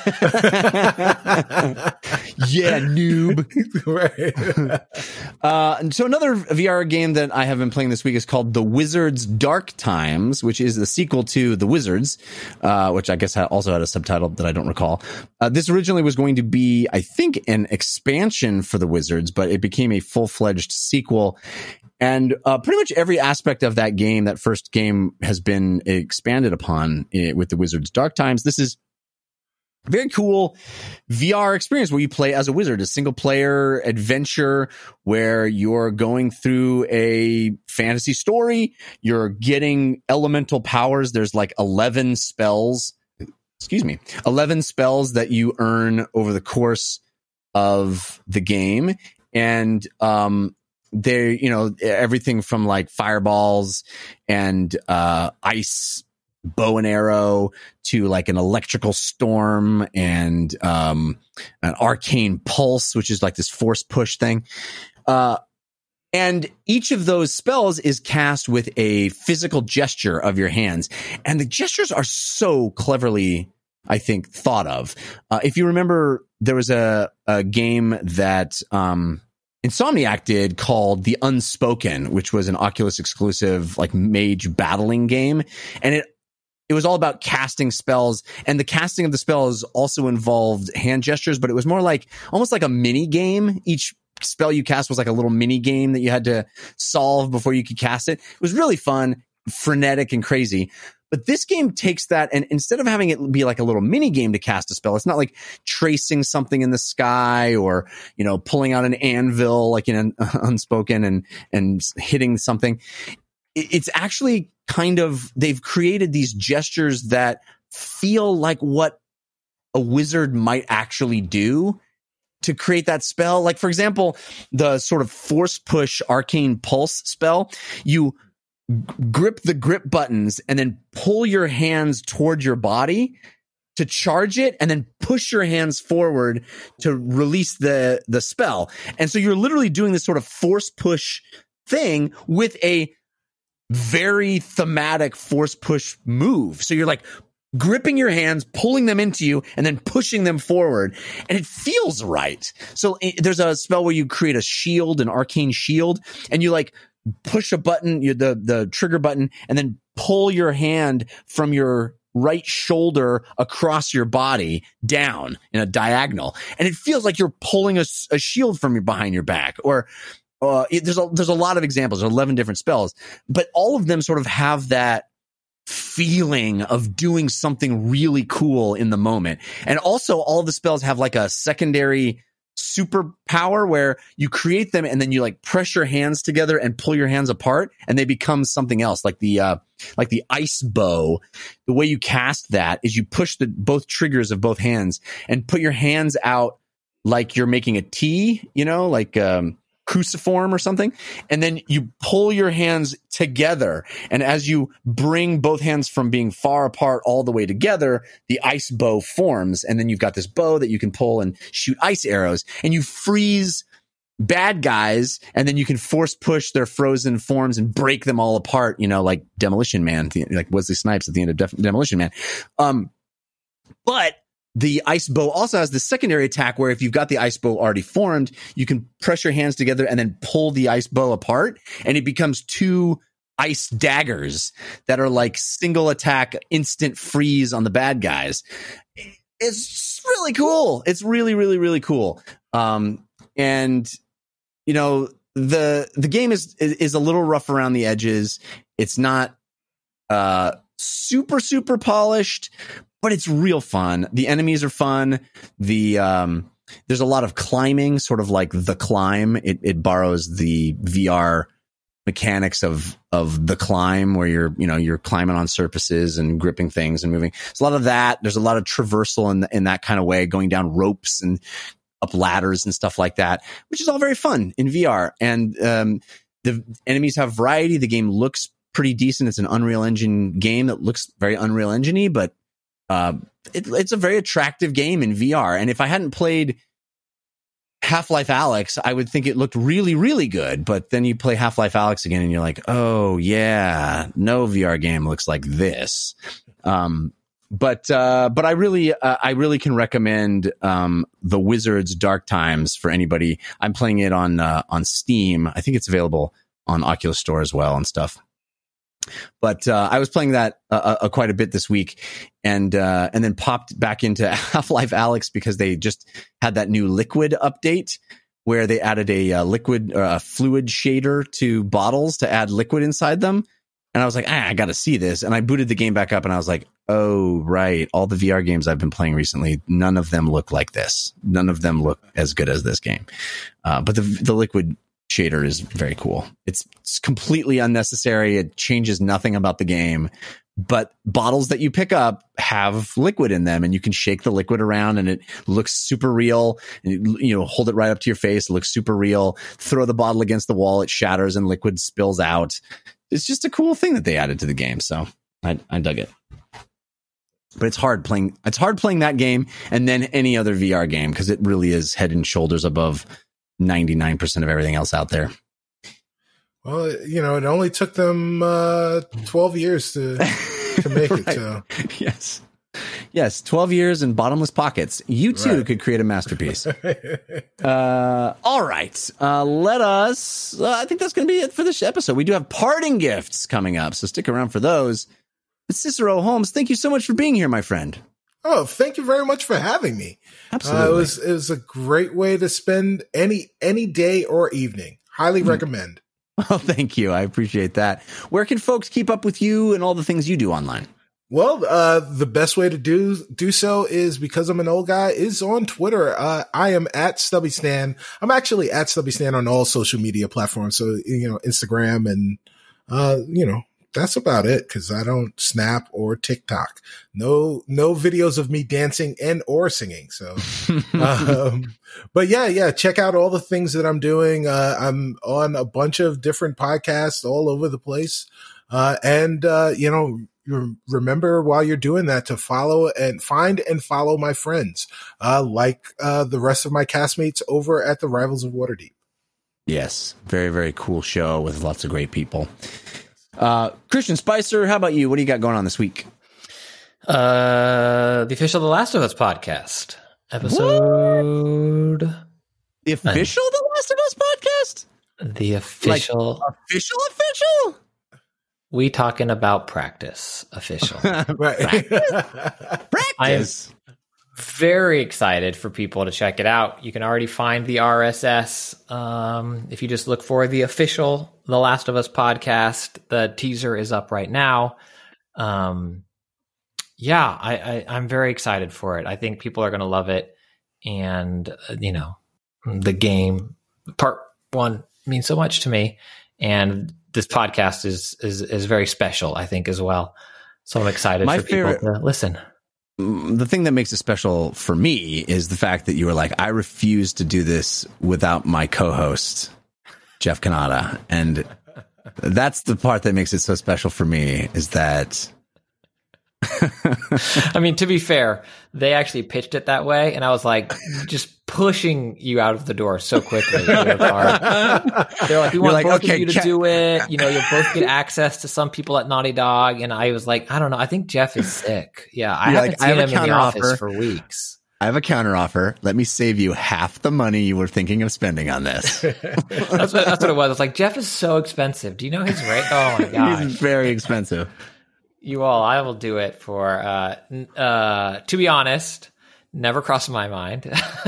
Yeah, noob. Right. And so another VR game that I have been playing this week is called The Wizards Dark Times, which is the sequel to The Wizards, which I guess also had a subtitle that I don't recall. This originally was going to be, I think, an expansion for The Wizards, but it became a full-fledged sequel. And pretty much every aspect of that game, that first game, has been expanded upon with The Wizards Dark Times. This is a very cool VR experience where you play as a wizard, a single player adventure where you're going through a fantasy story. You're getting elemental powers. There's like 11 spells that you earn over the course of the game. And, they, you know, everything from like fireballs and ice bow and arrow to like an electrical storm and an arcane pulse, which is like this force push thing. And each of those spells is cast with a physical gesture of your hands. And the gestures are so cleverly, I think, thought of. If you remember, there was a game that Insomniac did called The Unspoken, which was an Oculus exclusive, like mage battling game. And it was all about casting spells, and the casting of the spells also involved hand gestures, but it was more like almost like a mini game. Each spell you cast was like a little mini game that you had to solve before you could cast it. It was really fun, frenetic and crazy. But this game takes that, and instead of having it be like a little mini game to cast a spell, it's not like tracing something in the sky or, you know, pulling out an anvil like in an Unspoken and hitting something. It's actually kind of, they've created these gestures that feel like what a wizard might actually do to create that spell. Like, for example, the sort of force push arcane pulse spell, you grip the grip buttons and then pull your hands toward your body to charge it, and then push your hands forward to release the spell. And so you're literally doing this sort of force push thing with a very thematic force push move. So you're like gripping your hands, pulling them into you, and then pushing them forward. And it feels right. So there's a spell where you create a shield, an arcane shield, and you like push a button, the trigger button, and then pull your hand from your right shoulder across your body down in a diagonal. And it feels like you're pulling a shield from behind your back. Or there's a lot of examples. There's 11 different spells, but all of them sort of have that feeling of doing something really cool in the moment. And also all of the spells have like a secondary superpower where you create them and then you like press your hands together and pull your hands apart and they become something else. Like the ice bow, the way you cast that is you push both triggers of both hands and put your hands out like you're making a T, you know, like cruciform or something. And then you pull your hands together. And as you bring both hands from being far apart all the way together, the ice bow forms. And then you've got this bow that you can pull and shoot ice arrows, and you freeze bad guys, and then you can force push their frozen forms and break them all apart, like Demolition Man, like Wesley Snipes at the end of Demolition Man. But the ice bow also has the secondary attack where if you've got the ice bow already formed, you can press your hands together and then pull the ice bow apart, and it becomes 2 ice daggers that are like single attack, instant freeze on the bad guys. It's really cool. It's really, really, really cool. And the game is a little rough around the edges. It's not super, super polished, but it's real fun. The enemies are fun. There's a lot of climbing, sort of like The Climb. It borrows the VR mechanics of The Climb, where you're climbing on surfaces and gripping things and moving. There's a lot of that. There's a lot of traversal in that kind of way, going down ropes and up ladders and stuff like that, which is all very fun in VR. And the enemies have variety. The game looks pretty decent. It's an Unreal Engine game that looks very Unreal Engine-y, but it's a very attractive game in VR. And if I hadn't played Half-Life Alyx, I would think it looked really, really good. But then you play Half-Life Alyx again and you're like, oh yeah, no VR game looks like this. But I really can recommend The Wizard's Dark Times for anybody. I'm playing it on Steam. I think it's available on Oculus Store as well and stuff. But I was playing that quite a bit this week, and then popped back into Half-Life Alyx because they just had that new liquid update where they added a fluid shader to bottles to add liquid inside them. And I was like, I got to see this. And I booted the game back up and I was like, oh, right. All the VR games I've been playing recently, none of them look like this. None of them look as good as this game. But the liquid shader is very cool. It's completely unnecessary. It changes nothing about the game. But bottles that you pick up have liquid in them, and you can shake the liquid around and it looks super real. And hold it right up to your face. It looks super real. Throw the bottle against the wall. It shatters and liquid spills out. It's just a cool thing that they added to the game. So I dug it. But it's hard playing that game and then any other VR game, because it really is head and shoulders above 99% of everything else out there. Well, it only took them 12 years to make right. it. So. Yes, 12 years and bottomless pockets. You too could create a masterpiece. All right. Let us, I think that's going to be it for this episode. We do have parting gifts coming up, so stick around for those. But Cicero Holmes, thank you so much for being here, my friend. Oh, thank you very much for having me. Absolutely. It was a great way to spend any day or evening. Highly recommend. Oh, thank you. I appreciate that. Where can folks keep up with you and all the things you do online? Well, the best way to do so is, because I'm an old guy, is on Twitter. I am at StubbyStan. I'm actually at StubbyStan on all social media platforms. So, Instagram and, that's about it, because I don't Snap or TikTok. No videos of me dancing and or singing. So, but yeah, check out all the things that I'm doing. I'm on a bunch of different podcasts all over the place. Remember while you're doing that to follow and find and follow my friends, like the rest of my castmates over at the Rivals of Waterdeep. Yes. Very, very cool show with lots of great people. Christian Spicer, how about you? What do you got going on this week? The official The Last of Us podcast episode. The official The Last of Us podcast? The official. Like, official? We talking about practice official. Right. Practice. Very excited for people to check it out. You can already find the RSS if you just look for the official The Last of Us podcast. The teaser is up right now. I'm very excited for it. I think people are going to love it. And, the game, part one, means so much to me. And this podcast is very special, I think, as well. So I'm excited for people to listen. The thing that makes it special for me is the fact that you were like, I refuse to do this without my co-host, Jeff Cannata. And that's the part that makes it so special for me, is that I mean, to be fair, they actually pitched it that way, and I was like, just pushing you out of the door so quickly. They're like, we want both of you to do it. You know, you'll both get access to some people at Naughty Dog. And I was like, I don't know. I think Jeff is sick. Yeah, I haven't seen him in the office for weeks. I have a counteroffer. Let me save you half the money you were thinking of spending on this. That's what it was. It's like, Jeff is so expensive. Do you know his rate? Oh my god, he's very expensive. I will do it for. To be honest, never crossed my mind.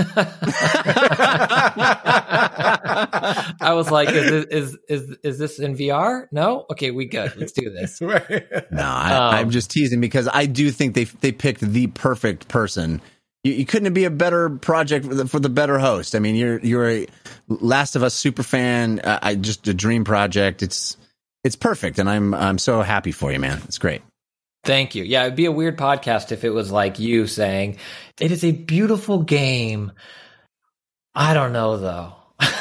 I was like, is this in VR? No? Okay, we good. Let's do this. Right. No, I'm just teasing because I do think they picked the perfect person. You couldn't be a better project for the better host. I mean, you're a Last of Us super fan. Just a dream project. It's perfect, and I'm so happy for you, man. It's great. Thank you. Yeah, it'd be a weird podcast if it was like you saying, it is a beautiful game. I don't know, though.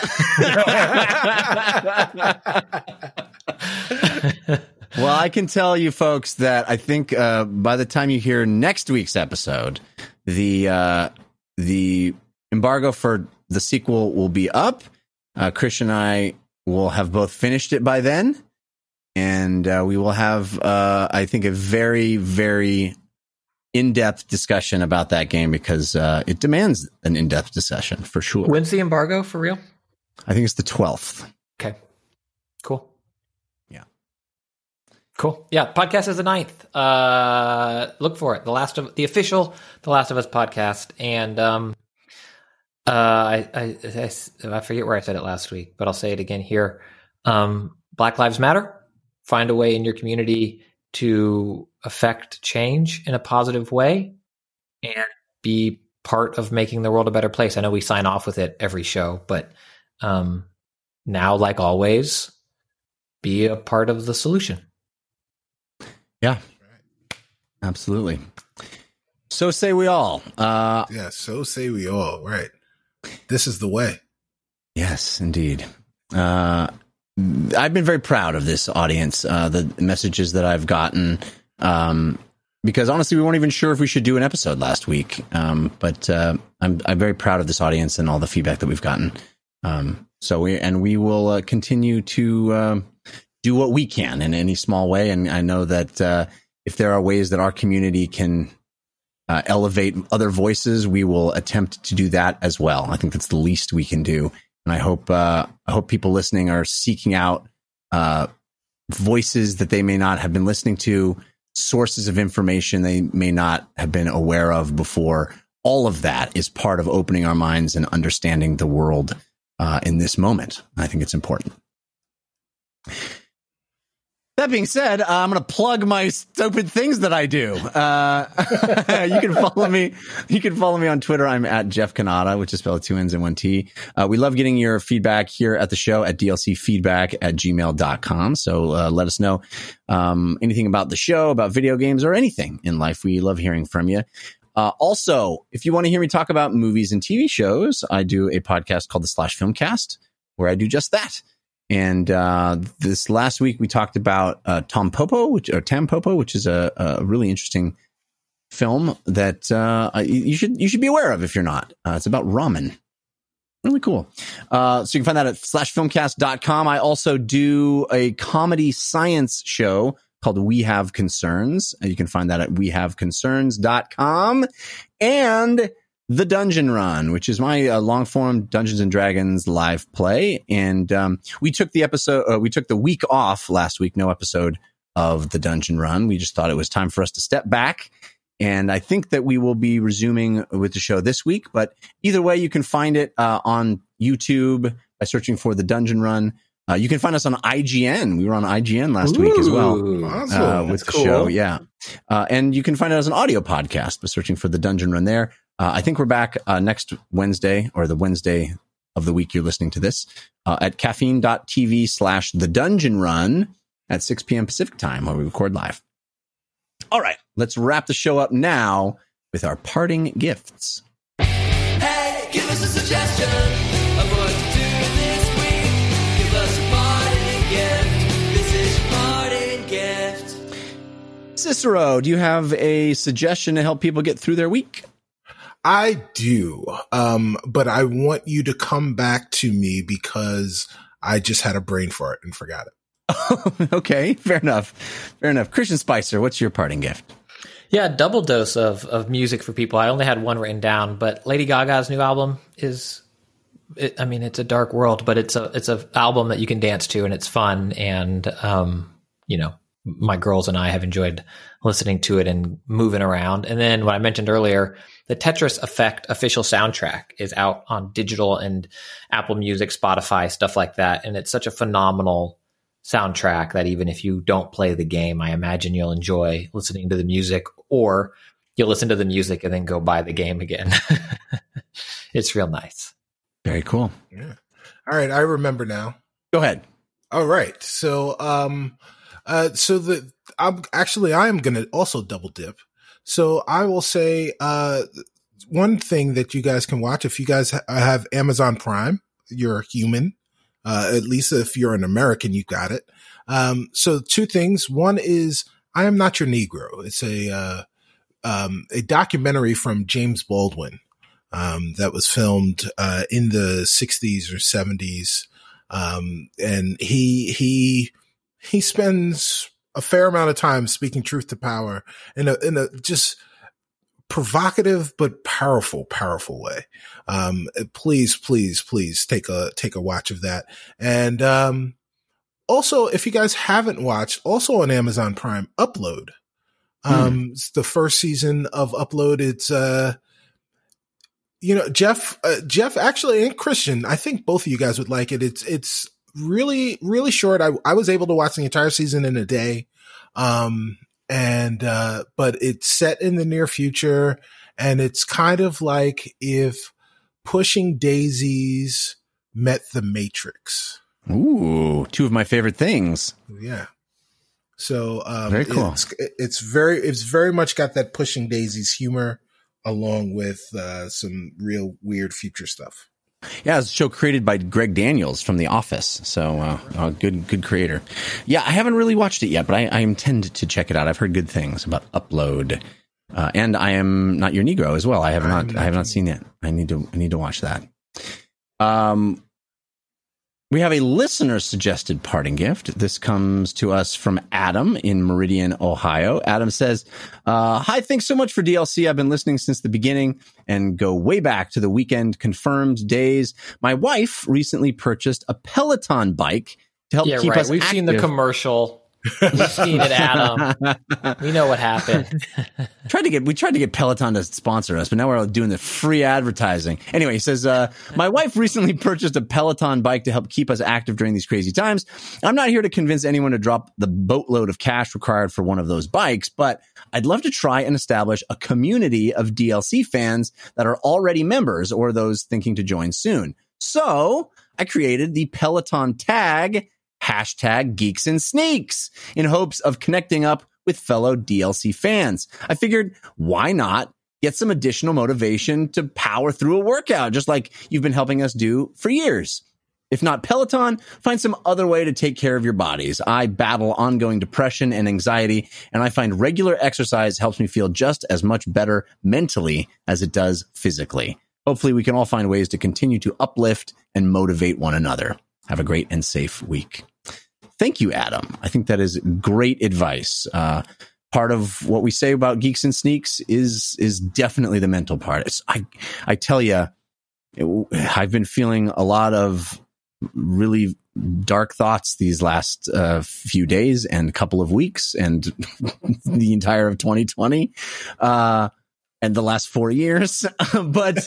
Well, I can tell you folks that I think by the time you hear next week's episode, the embargo for the sequel will be up. Chris and I will have both finished it by then. And we will have, I think, a very, very in-depth discussion about that game because it demands an in-depth discussion for sure. When's the embargo for real? I think it's the 12th. Okay. Cool. Yeah. Cool. Yeah. Podcast is the 9th. Look for it. The official The Last of Us podcast. And I forget where I said it last week, but I'll say it again here. Black Lives Matter. Find a way in your community to affect change in a positive way and be part of making the world a better place. I know we sign off with it every show, but now, like always, be a part of the solution. Yeah, absolutely. So say we all. Yeah, so say we all. Right. This is the way. Yes, indeed. I've been very proud of this audience, the messages that I've gotten, because honestly, we weren't even sure if we should do an episode last week. But I'm very proud of this audience and all the feedback that we've gotten. So we will continue to do what we can in any small way. And I know that if there are ways that our community can elevate other voices, we will attempt to do that as well. I think that's the least we can do. And I hope people listening are seeking out voices that they may not have been listening to, sources of information they may not have been aware of before. All of that is part of opening our minds and understanding the world in this moment. I think it's important. That being said, I'm going to plug my stupid things that I do. You can follow me. You can follow me on Twitter. I'm at Jeff Cannata, which is spelled with 2 N's and 1 T. We love getting your feedback here at the show at dlcfeedback@gmail.com. So let us know anything about the show, about video games, or anything in life. We love hearing from you. Also, if you want to hear me talk about movies and TV shows, I do a podcast called the Slash Filmcast, where I do just that. And this last week we talked about Tampopo, which is a really interesting film that you should be aware of if you're not. It's about ramen. Really cool. So you can find that at slashfilmcast.com. I also do a comedy science show called We Have Concerns. You can find that at wehaveconcerns.com. And The Dungeon Run, which is my long-form Dungeons and Dragons live play. And we took the week off last week, no episode of The Dungeon Run. We just thought it was time for us to step back. And I think that we will be resuming with the show this week. But either way, you can find it on YouTube by searching for The Dungeon Run. You can find us on IGN. We were on IGN last week as well with the show. Yeah. And you can find it as an audio podcast by searching for The Dungeon Run there. I think we're back next Wednesday, or the Wednesday of the week you're listening to this, at caffeine.tv/The Dungeon Run at 6 p.m. Pacific time, where we record live. All right, let's wrap the show up now with our parting gifts. Hey, give us a suggestion of what to do this week. Give us a parting gift. This is your parting gift. Cicero, do you have a suggestion to help people get through their week? I do. But I want you to come back to me because I just had a brain fart and forgot it. Okay, fair enough. Christian Spicer, what's your parting gift? Yeah, double dose of music for people. I only had one written down, but Lady Gaga's new album it's a dark world, but it's a album that you can dance to and it's fun. And, my girls and I have enjoyed listening to it and moving around. And then what I mentioned earlier, the Tetris Effect official soundtrack is out on digital and Apple Music, Spotify, stuff like that. And it's such a phenomenal soundtrack that even if you don't play the game, I imagine you'll enjoy listening to the music, or you'll listen to the music and then go buy the game again. It's real nice. Very cool. Yeah. All right. I remember now. Go ahead. All right. So, I am going to also double dip. So I will say, one thing that you guys can watch, if you guys have Amazon Prime, you're a human. At least if you're an American, you got it. So two things. One is I Am Not Your Negro. It's a documentary from James Baldwin, that was filmed, in the 60s or 70s. And he spends a fair amount of time speaking truth to power in a just provocative but powerful way. Please take a watch of that. And also, if you guys haven't watched, also on Amazon Prime, Upload. It's the first season of Upload. It's Jeff actually, and Christian, I think both of you guys would like it. It's really, really short. I was able to watch the entire season in a day. But it's set in the near future, and it's kind of like if Pushing Daisies met The Matrix. Ooh, two of my favorite things. Yeah. So, very cool. It's very much got that Pushing Daisies humor along with, some real weird future stuff. Yeah, it's a show created by Greg Daniels from The Office. So, good creator. Yeah, I haven't really watched it yet, but I intend to check it out. I've heard good things about Upload. And I Am Not Your Negro as well. I have not seen it. I need to watch that. We have a listener suggested parting gift. This comes to us from Adam in Meridian, Ohio. Adam says, hi, thanks so much for DLC. I've been listening since the beginning and go way back to the Weekend Confirmed days. My wife recently purchased a Peloton bike to help keep us We've active. seen the commercial. We've seen it, Adam. We know what happened. We tried to get Peloton to sponsor us, but now we're doing the free advertising. Anyway, he says, my wife recently purchased a Peloton bike to help keep us active during these crazy times. I'm not here to convince anyone to drop the boatload of cash required for one of those bikes, but I'd love to try and establish a community of DLC fans that are already members or those thinking to join soon. So I created the Peloton tag #Geeks and Sneaks in hopes of connecting up with fellow DLC fans. I figured, why not get some additional motivation to power through a workout, just like you've been helping us do for years. If not Peloton, find some other way to take care of your bodies. I battle ongoing depression and anxiety, and I find regular exercise helps me feel just as much better mentally as it does physically. Hopefully we can all find ways to continue to uplift and motivate one another. Have a great and safe week. Thank you, Adam. I think that is great advice. Part of what we say about Geeks and Sneaks is definitely the mental part. I tell you, I've been feeling a lot of really dark thoughts these last few days and couple of weeks and the entire of 2020 and the last 4 years. But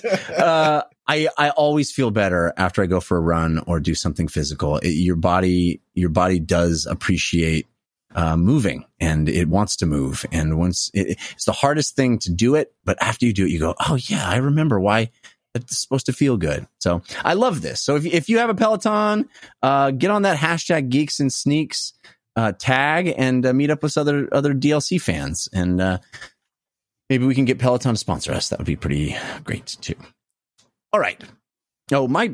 I always feel better after I go for a run or do something physical. Your body does appreciate moving, and it wants to move. And once it's the hardest thing to do it, but after you do it, you go, oh yeah, I remember why it's supposed to feel good. So I love this. So if you have a Peloton, get on that #Geeks and Sneaks tag and meet up with other DLC fans, and maybe we can get Peloton to sponsor us. That would be pretty great too. All right. Oh, my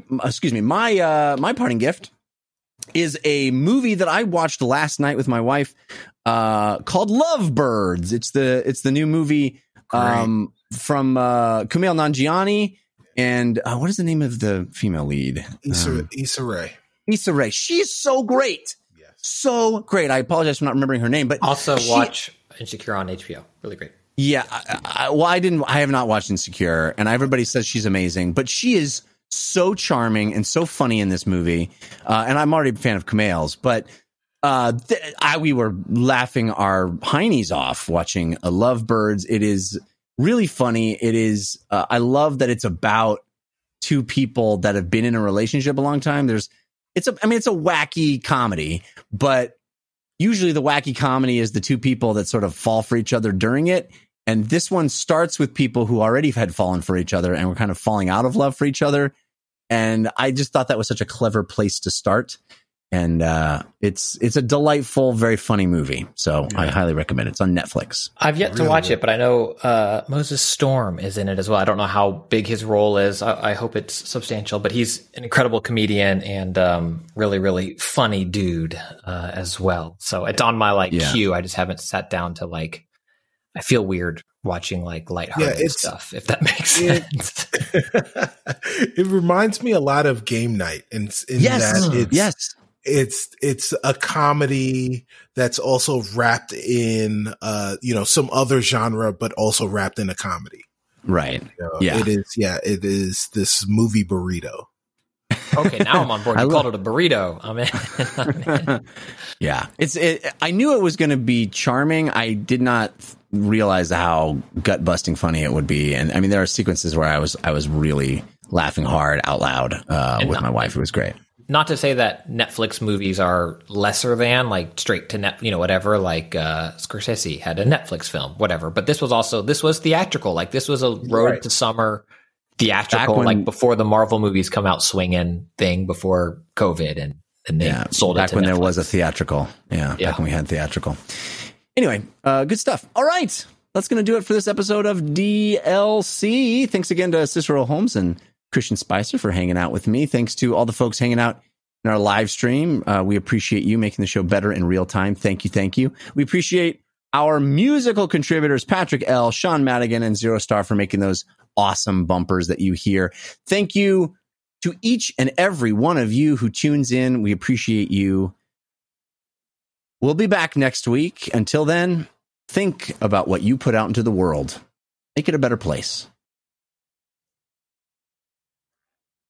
parting gift is a movie that I watched last night with my wife. called Lovebirds. It's the new movie from Kumail Nanjiani and what is the name of the female lead? Issa Rae. Issa Rae. She's so great. Yes. So great. I apologize for not remembering her name, but Also watch Insecure on HBO. Really great. Yeah, I have not watched Insecure, and everybody says she's amazing, but she is so charming and so funny in this movie. And I'm already a fan of Kumail's, but we were laughing our heinies off watching Lovebirds. It is really funny. It is. I love that it's about two people that have been in a relationship a long time. It's a wacky comedy, but usually the wacky comedy is the two people that sort of fall for each other during it. And this one starts with people who already had fallen for each other and were kind of falling out of love for each other. And I just thought that was such a clever place to start. And it's a delightful, very funny movie. So I highly recommend it. It's on Netflix. I've yet to watch it, but I know Moses Storm is in it as well. I don't know how big his role is. I hope it's substantial, but he's an incredible comedian and really, really funny dude as well. So it's on my queue. I just haven't sat down to I feel weird watching lighthearted stuff, if that makes sense. It reminds me a lot of Game Night, and it's a comedy that's also wrapped in some other genre, but also wrapped in a comedy. Right. It is this movie burrito. Okay, now I'm on board. You called it a burrito. I'm in. Yeah, I knew it was going to be charming. I did not realize how gut busting funny it would be. And I mean, there are sequences where I was really laughing hard out loud with my wife. It was great. Not to say that Netflix movies are lesser than straight to net, whatever. Scorsese had a Netflix film, whatever. But this was theatrical. This was a road to summer theatrical, before the Marvel movies come out swinging thing before COVID, and they sold it back to when Netflix. there was a theatrical. Yeah, back when we had theatrical. Anyway, good stuff. All right, that's going to do it for this episode of DLC. Thanks again to Cicero Holmes and Christian Spicer for hanging out with me. Thanks to all the folks hanging out in our live stream. We appreciate you making the show better in real time. Thank you. We appreciate our musical contributors, Patrick L., Sean Madigan, and Zero Star for making those awesome bumpers that you hear. Thank you to each and every one of you who tunes in. We appreciate you. We'll be back next week. Until then, think about what you put out into the world. Make it a better place.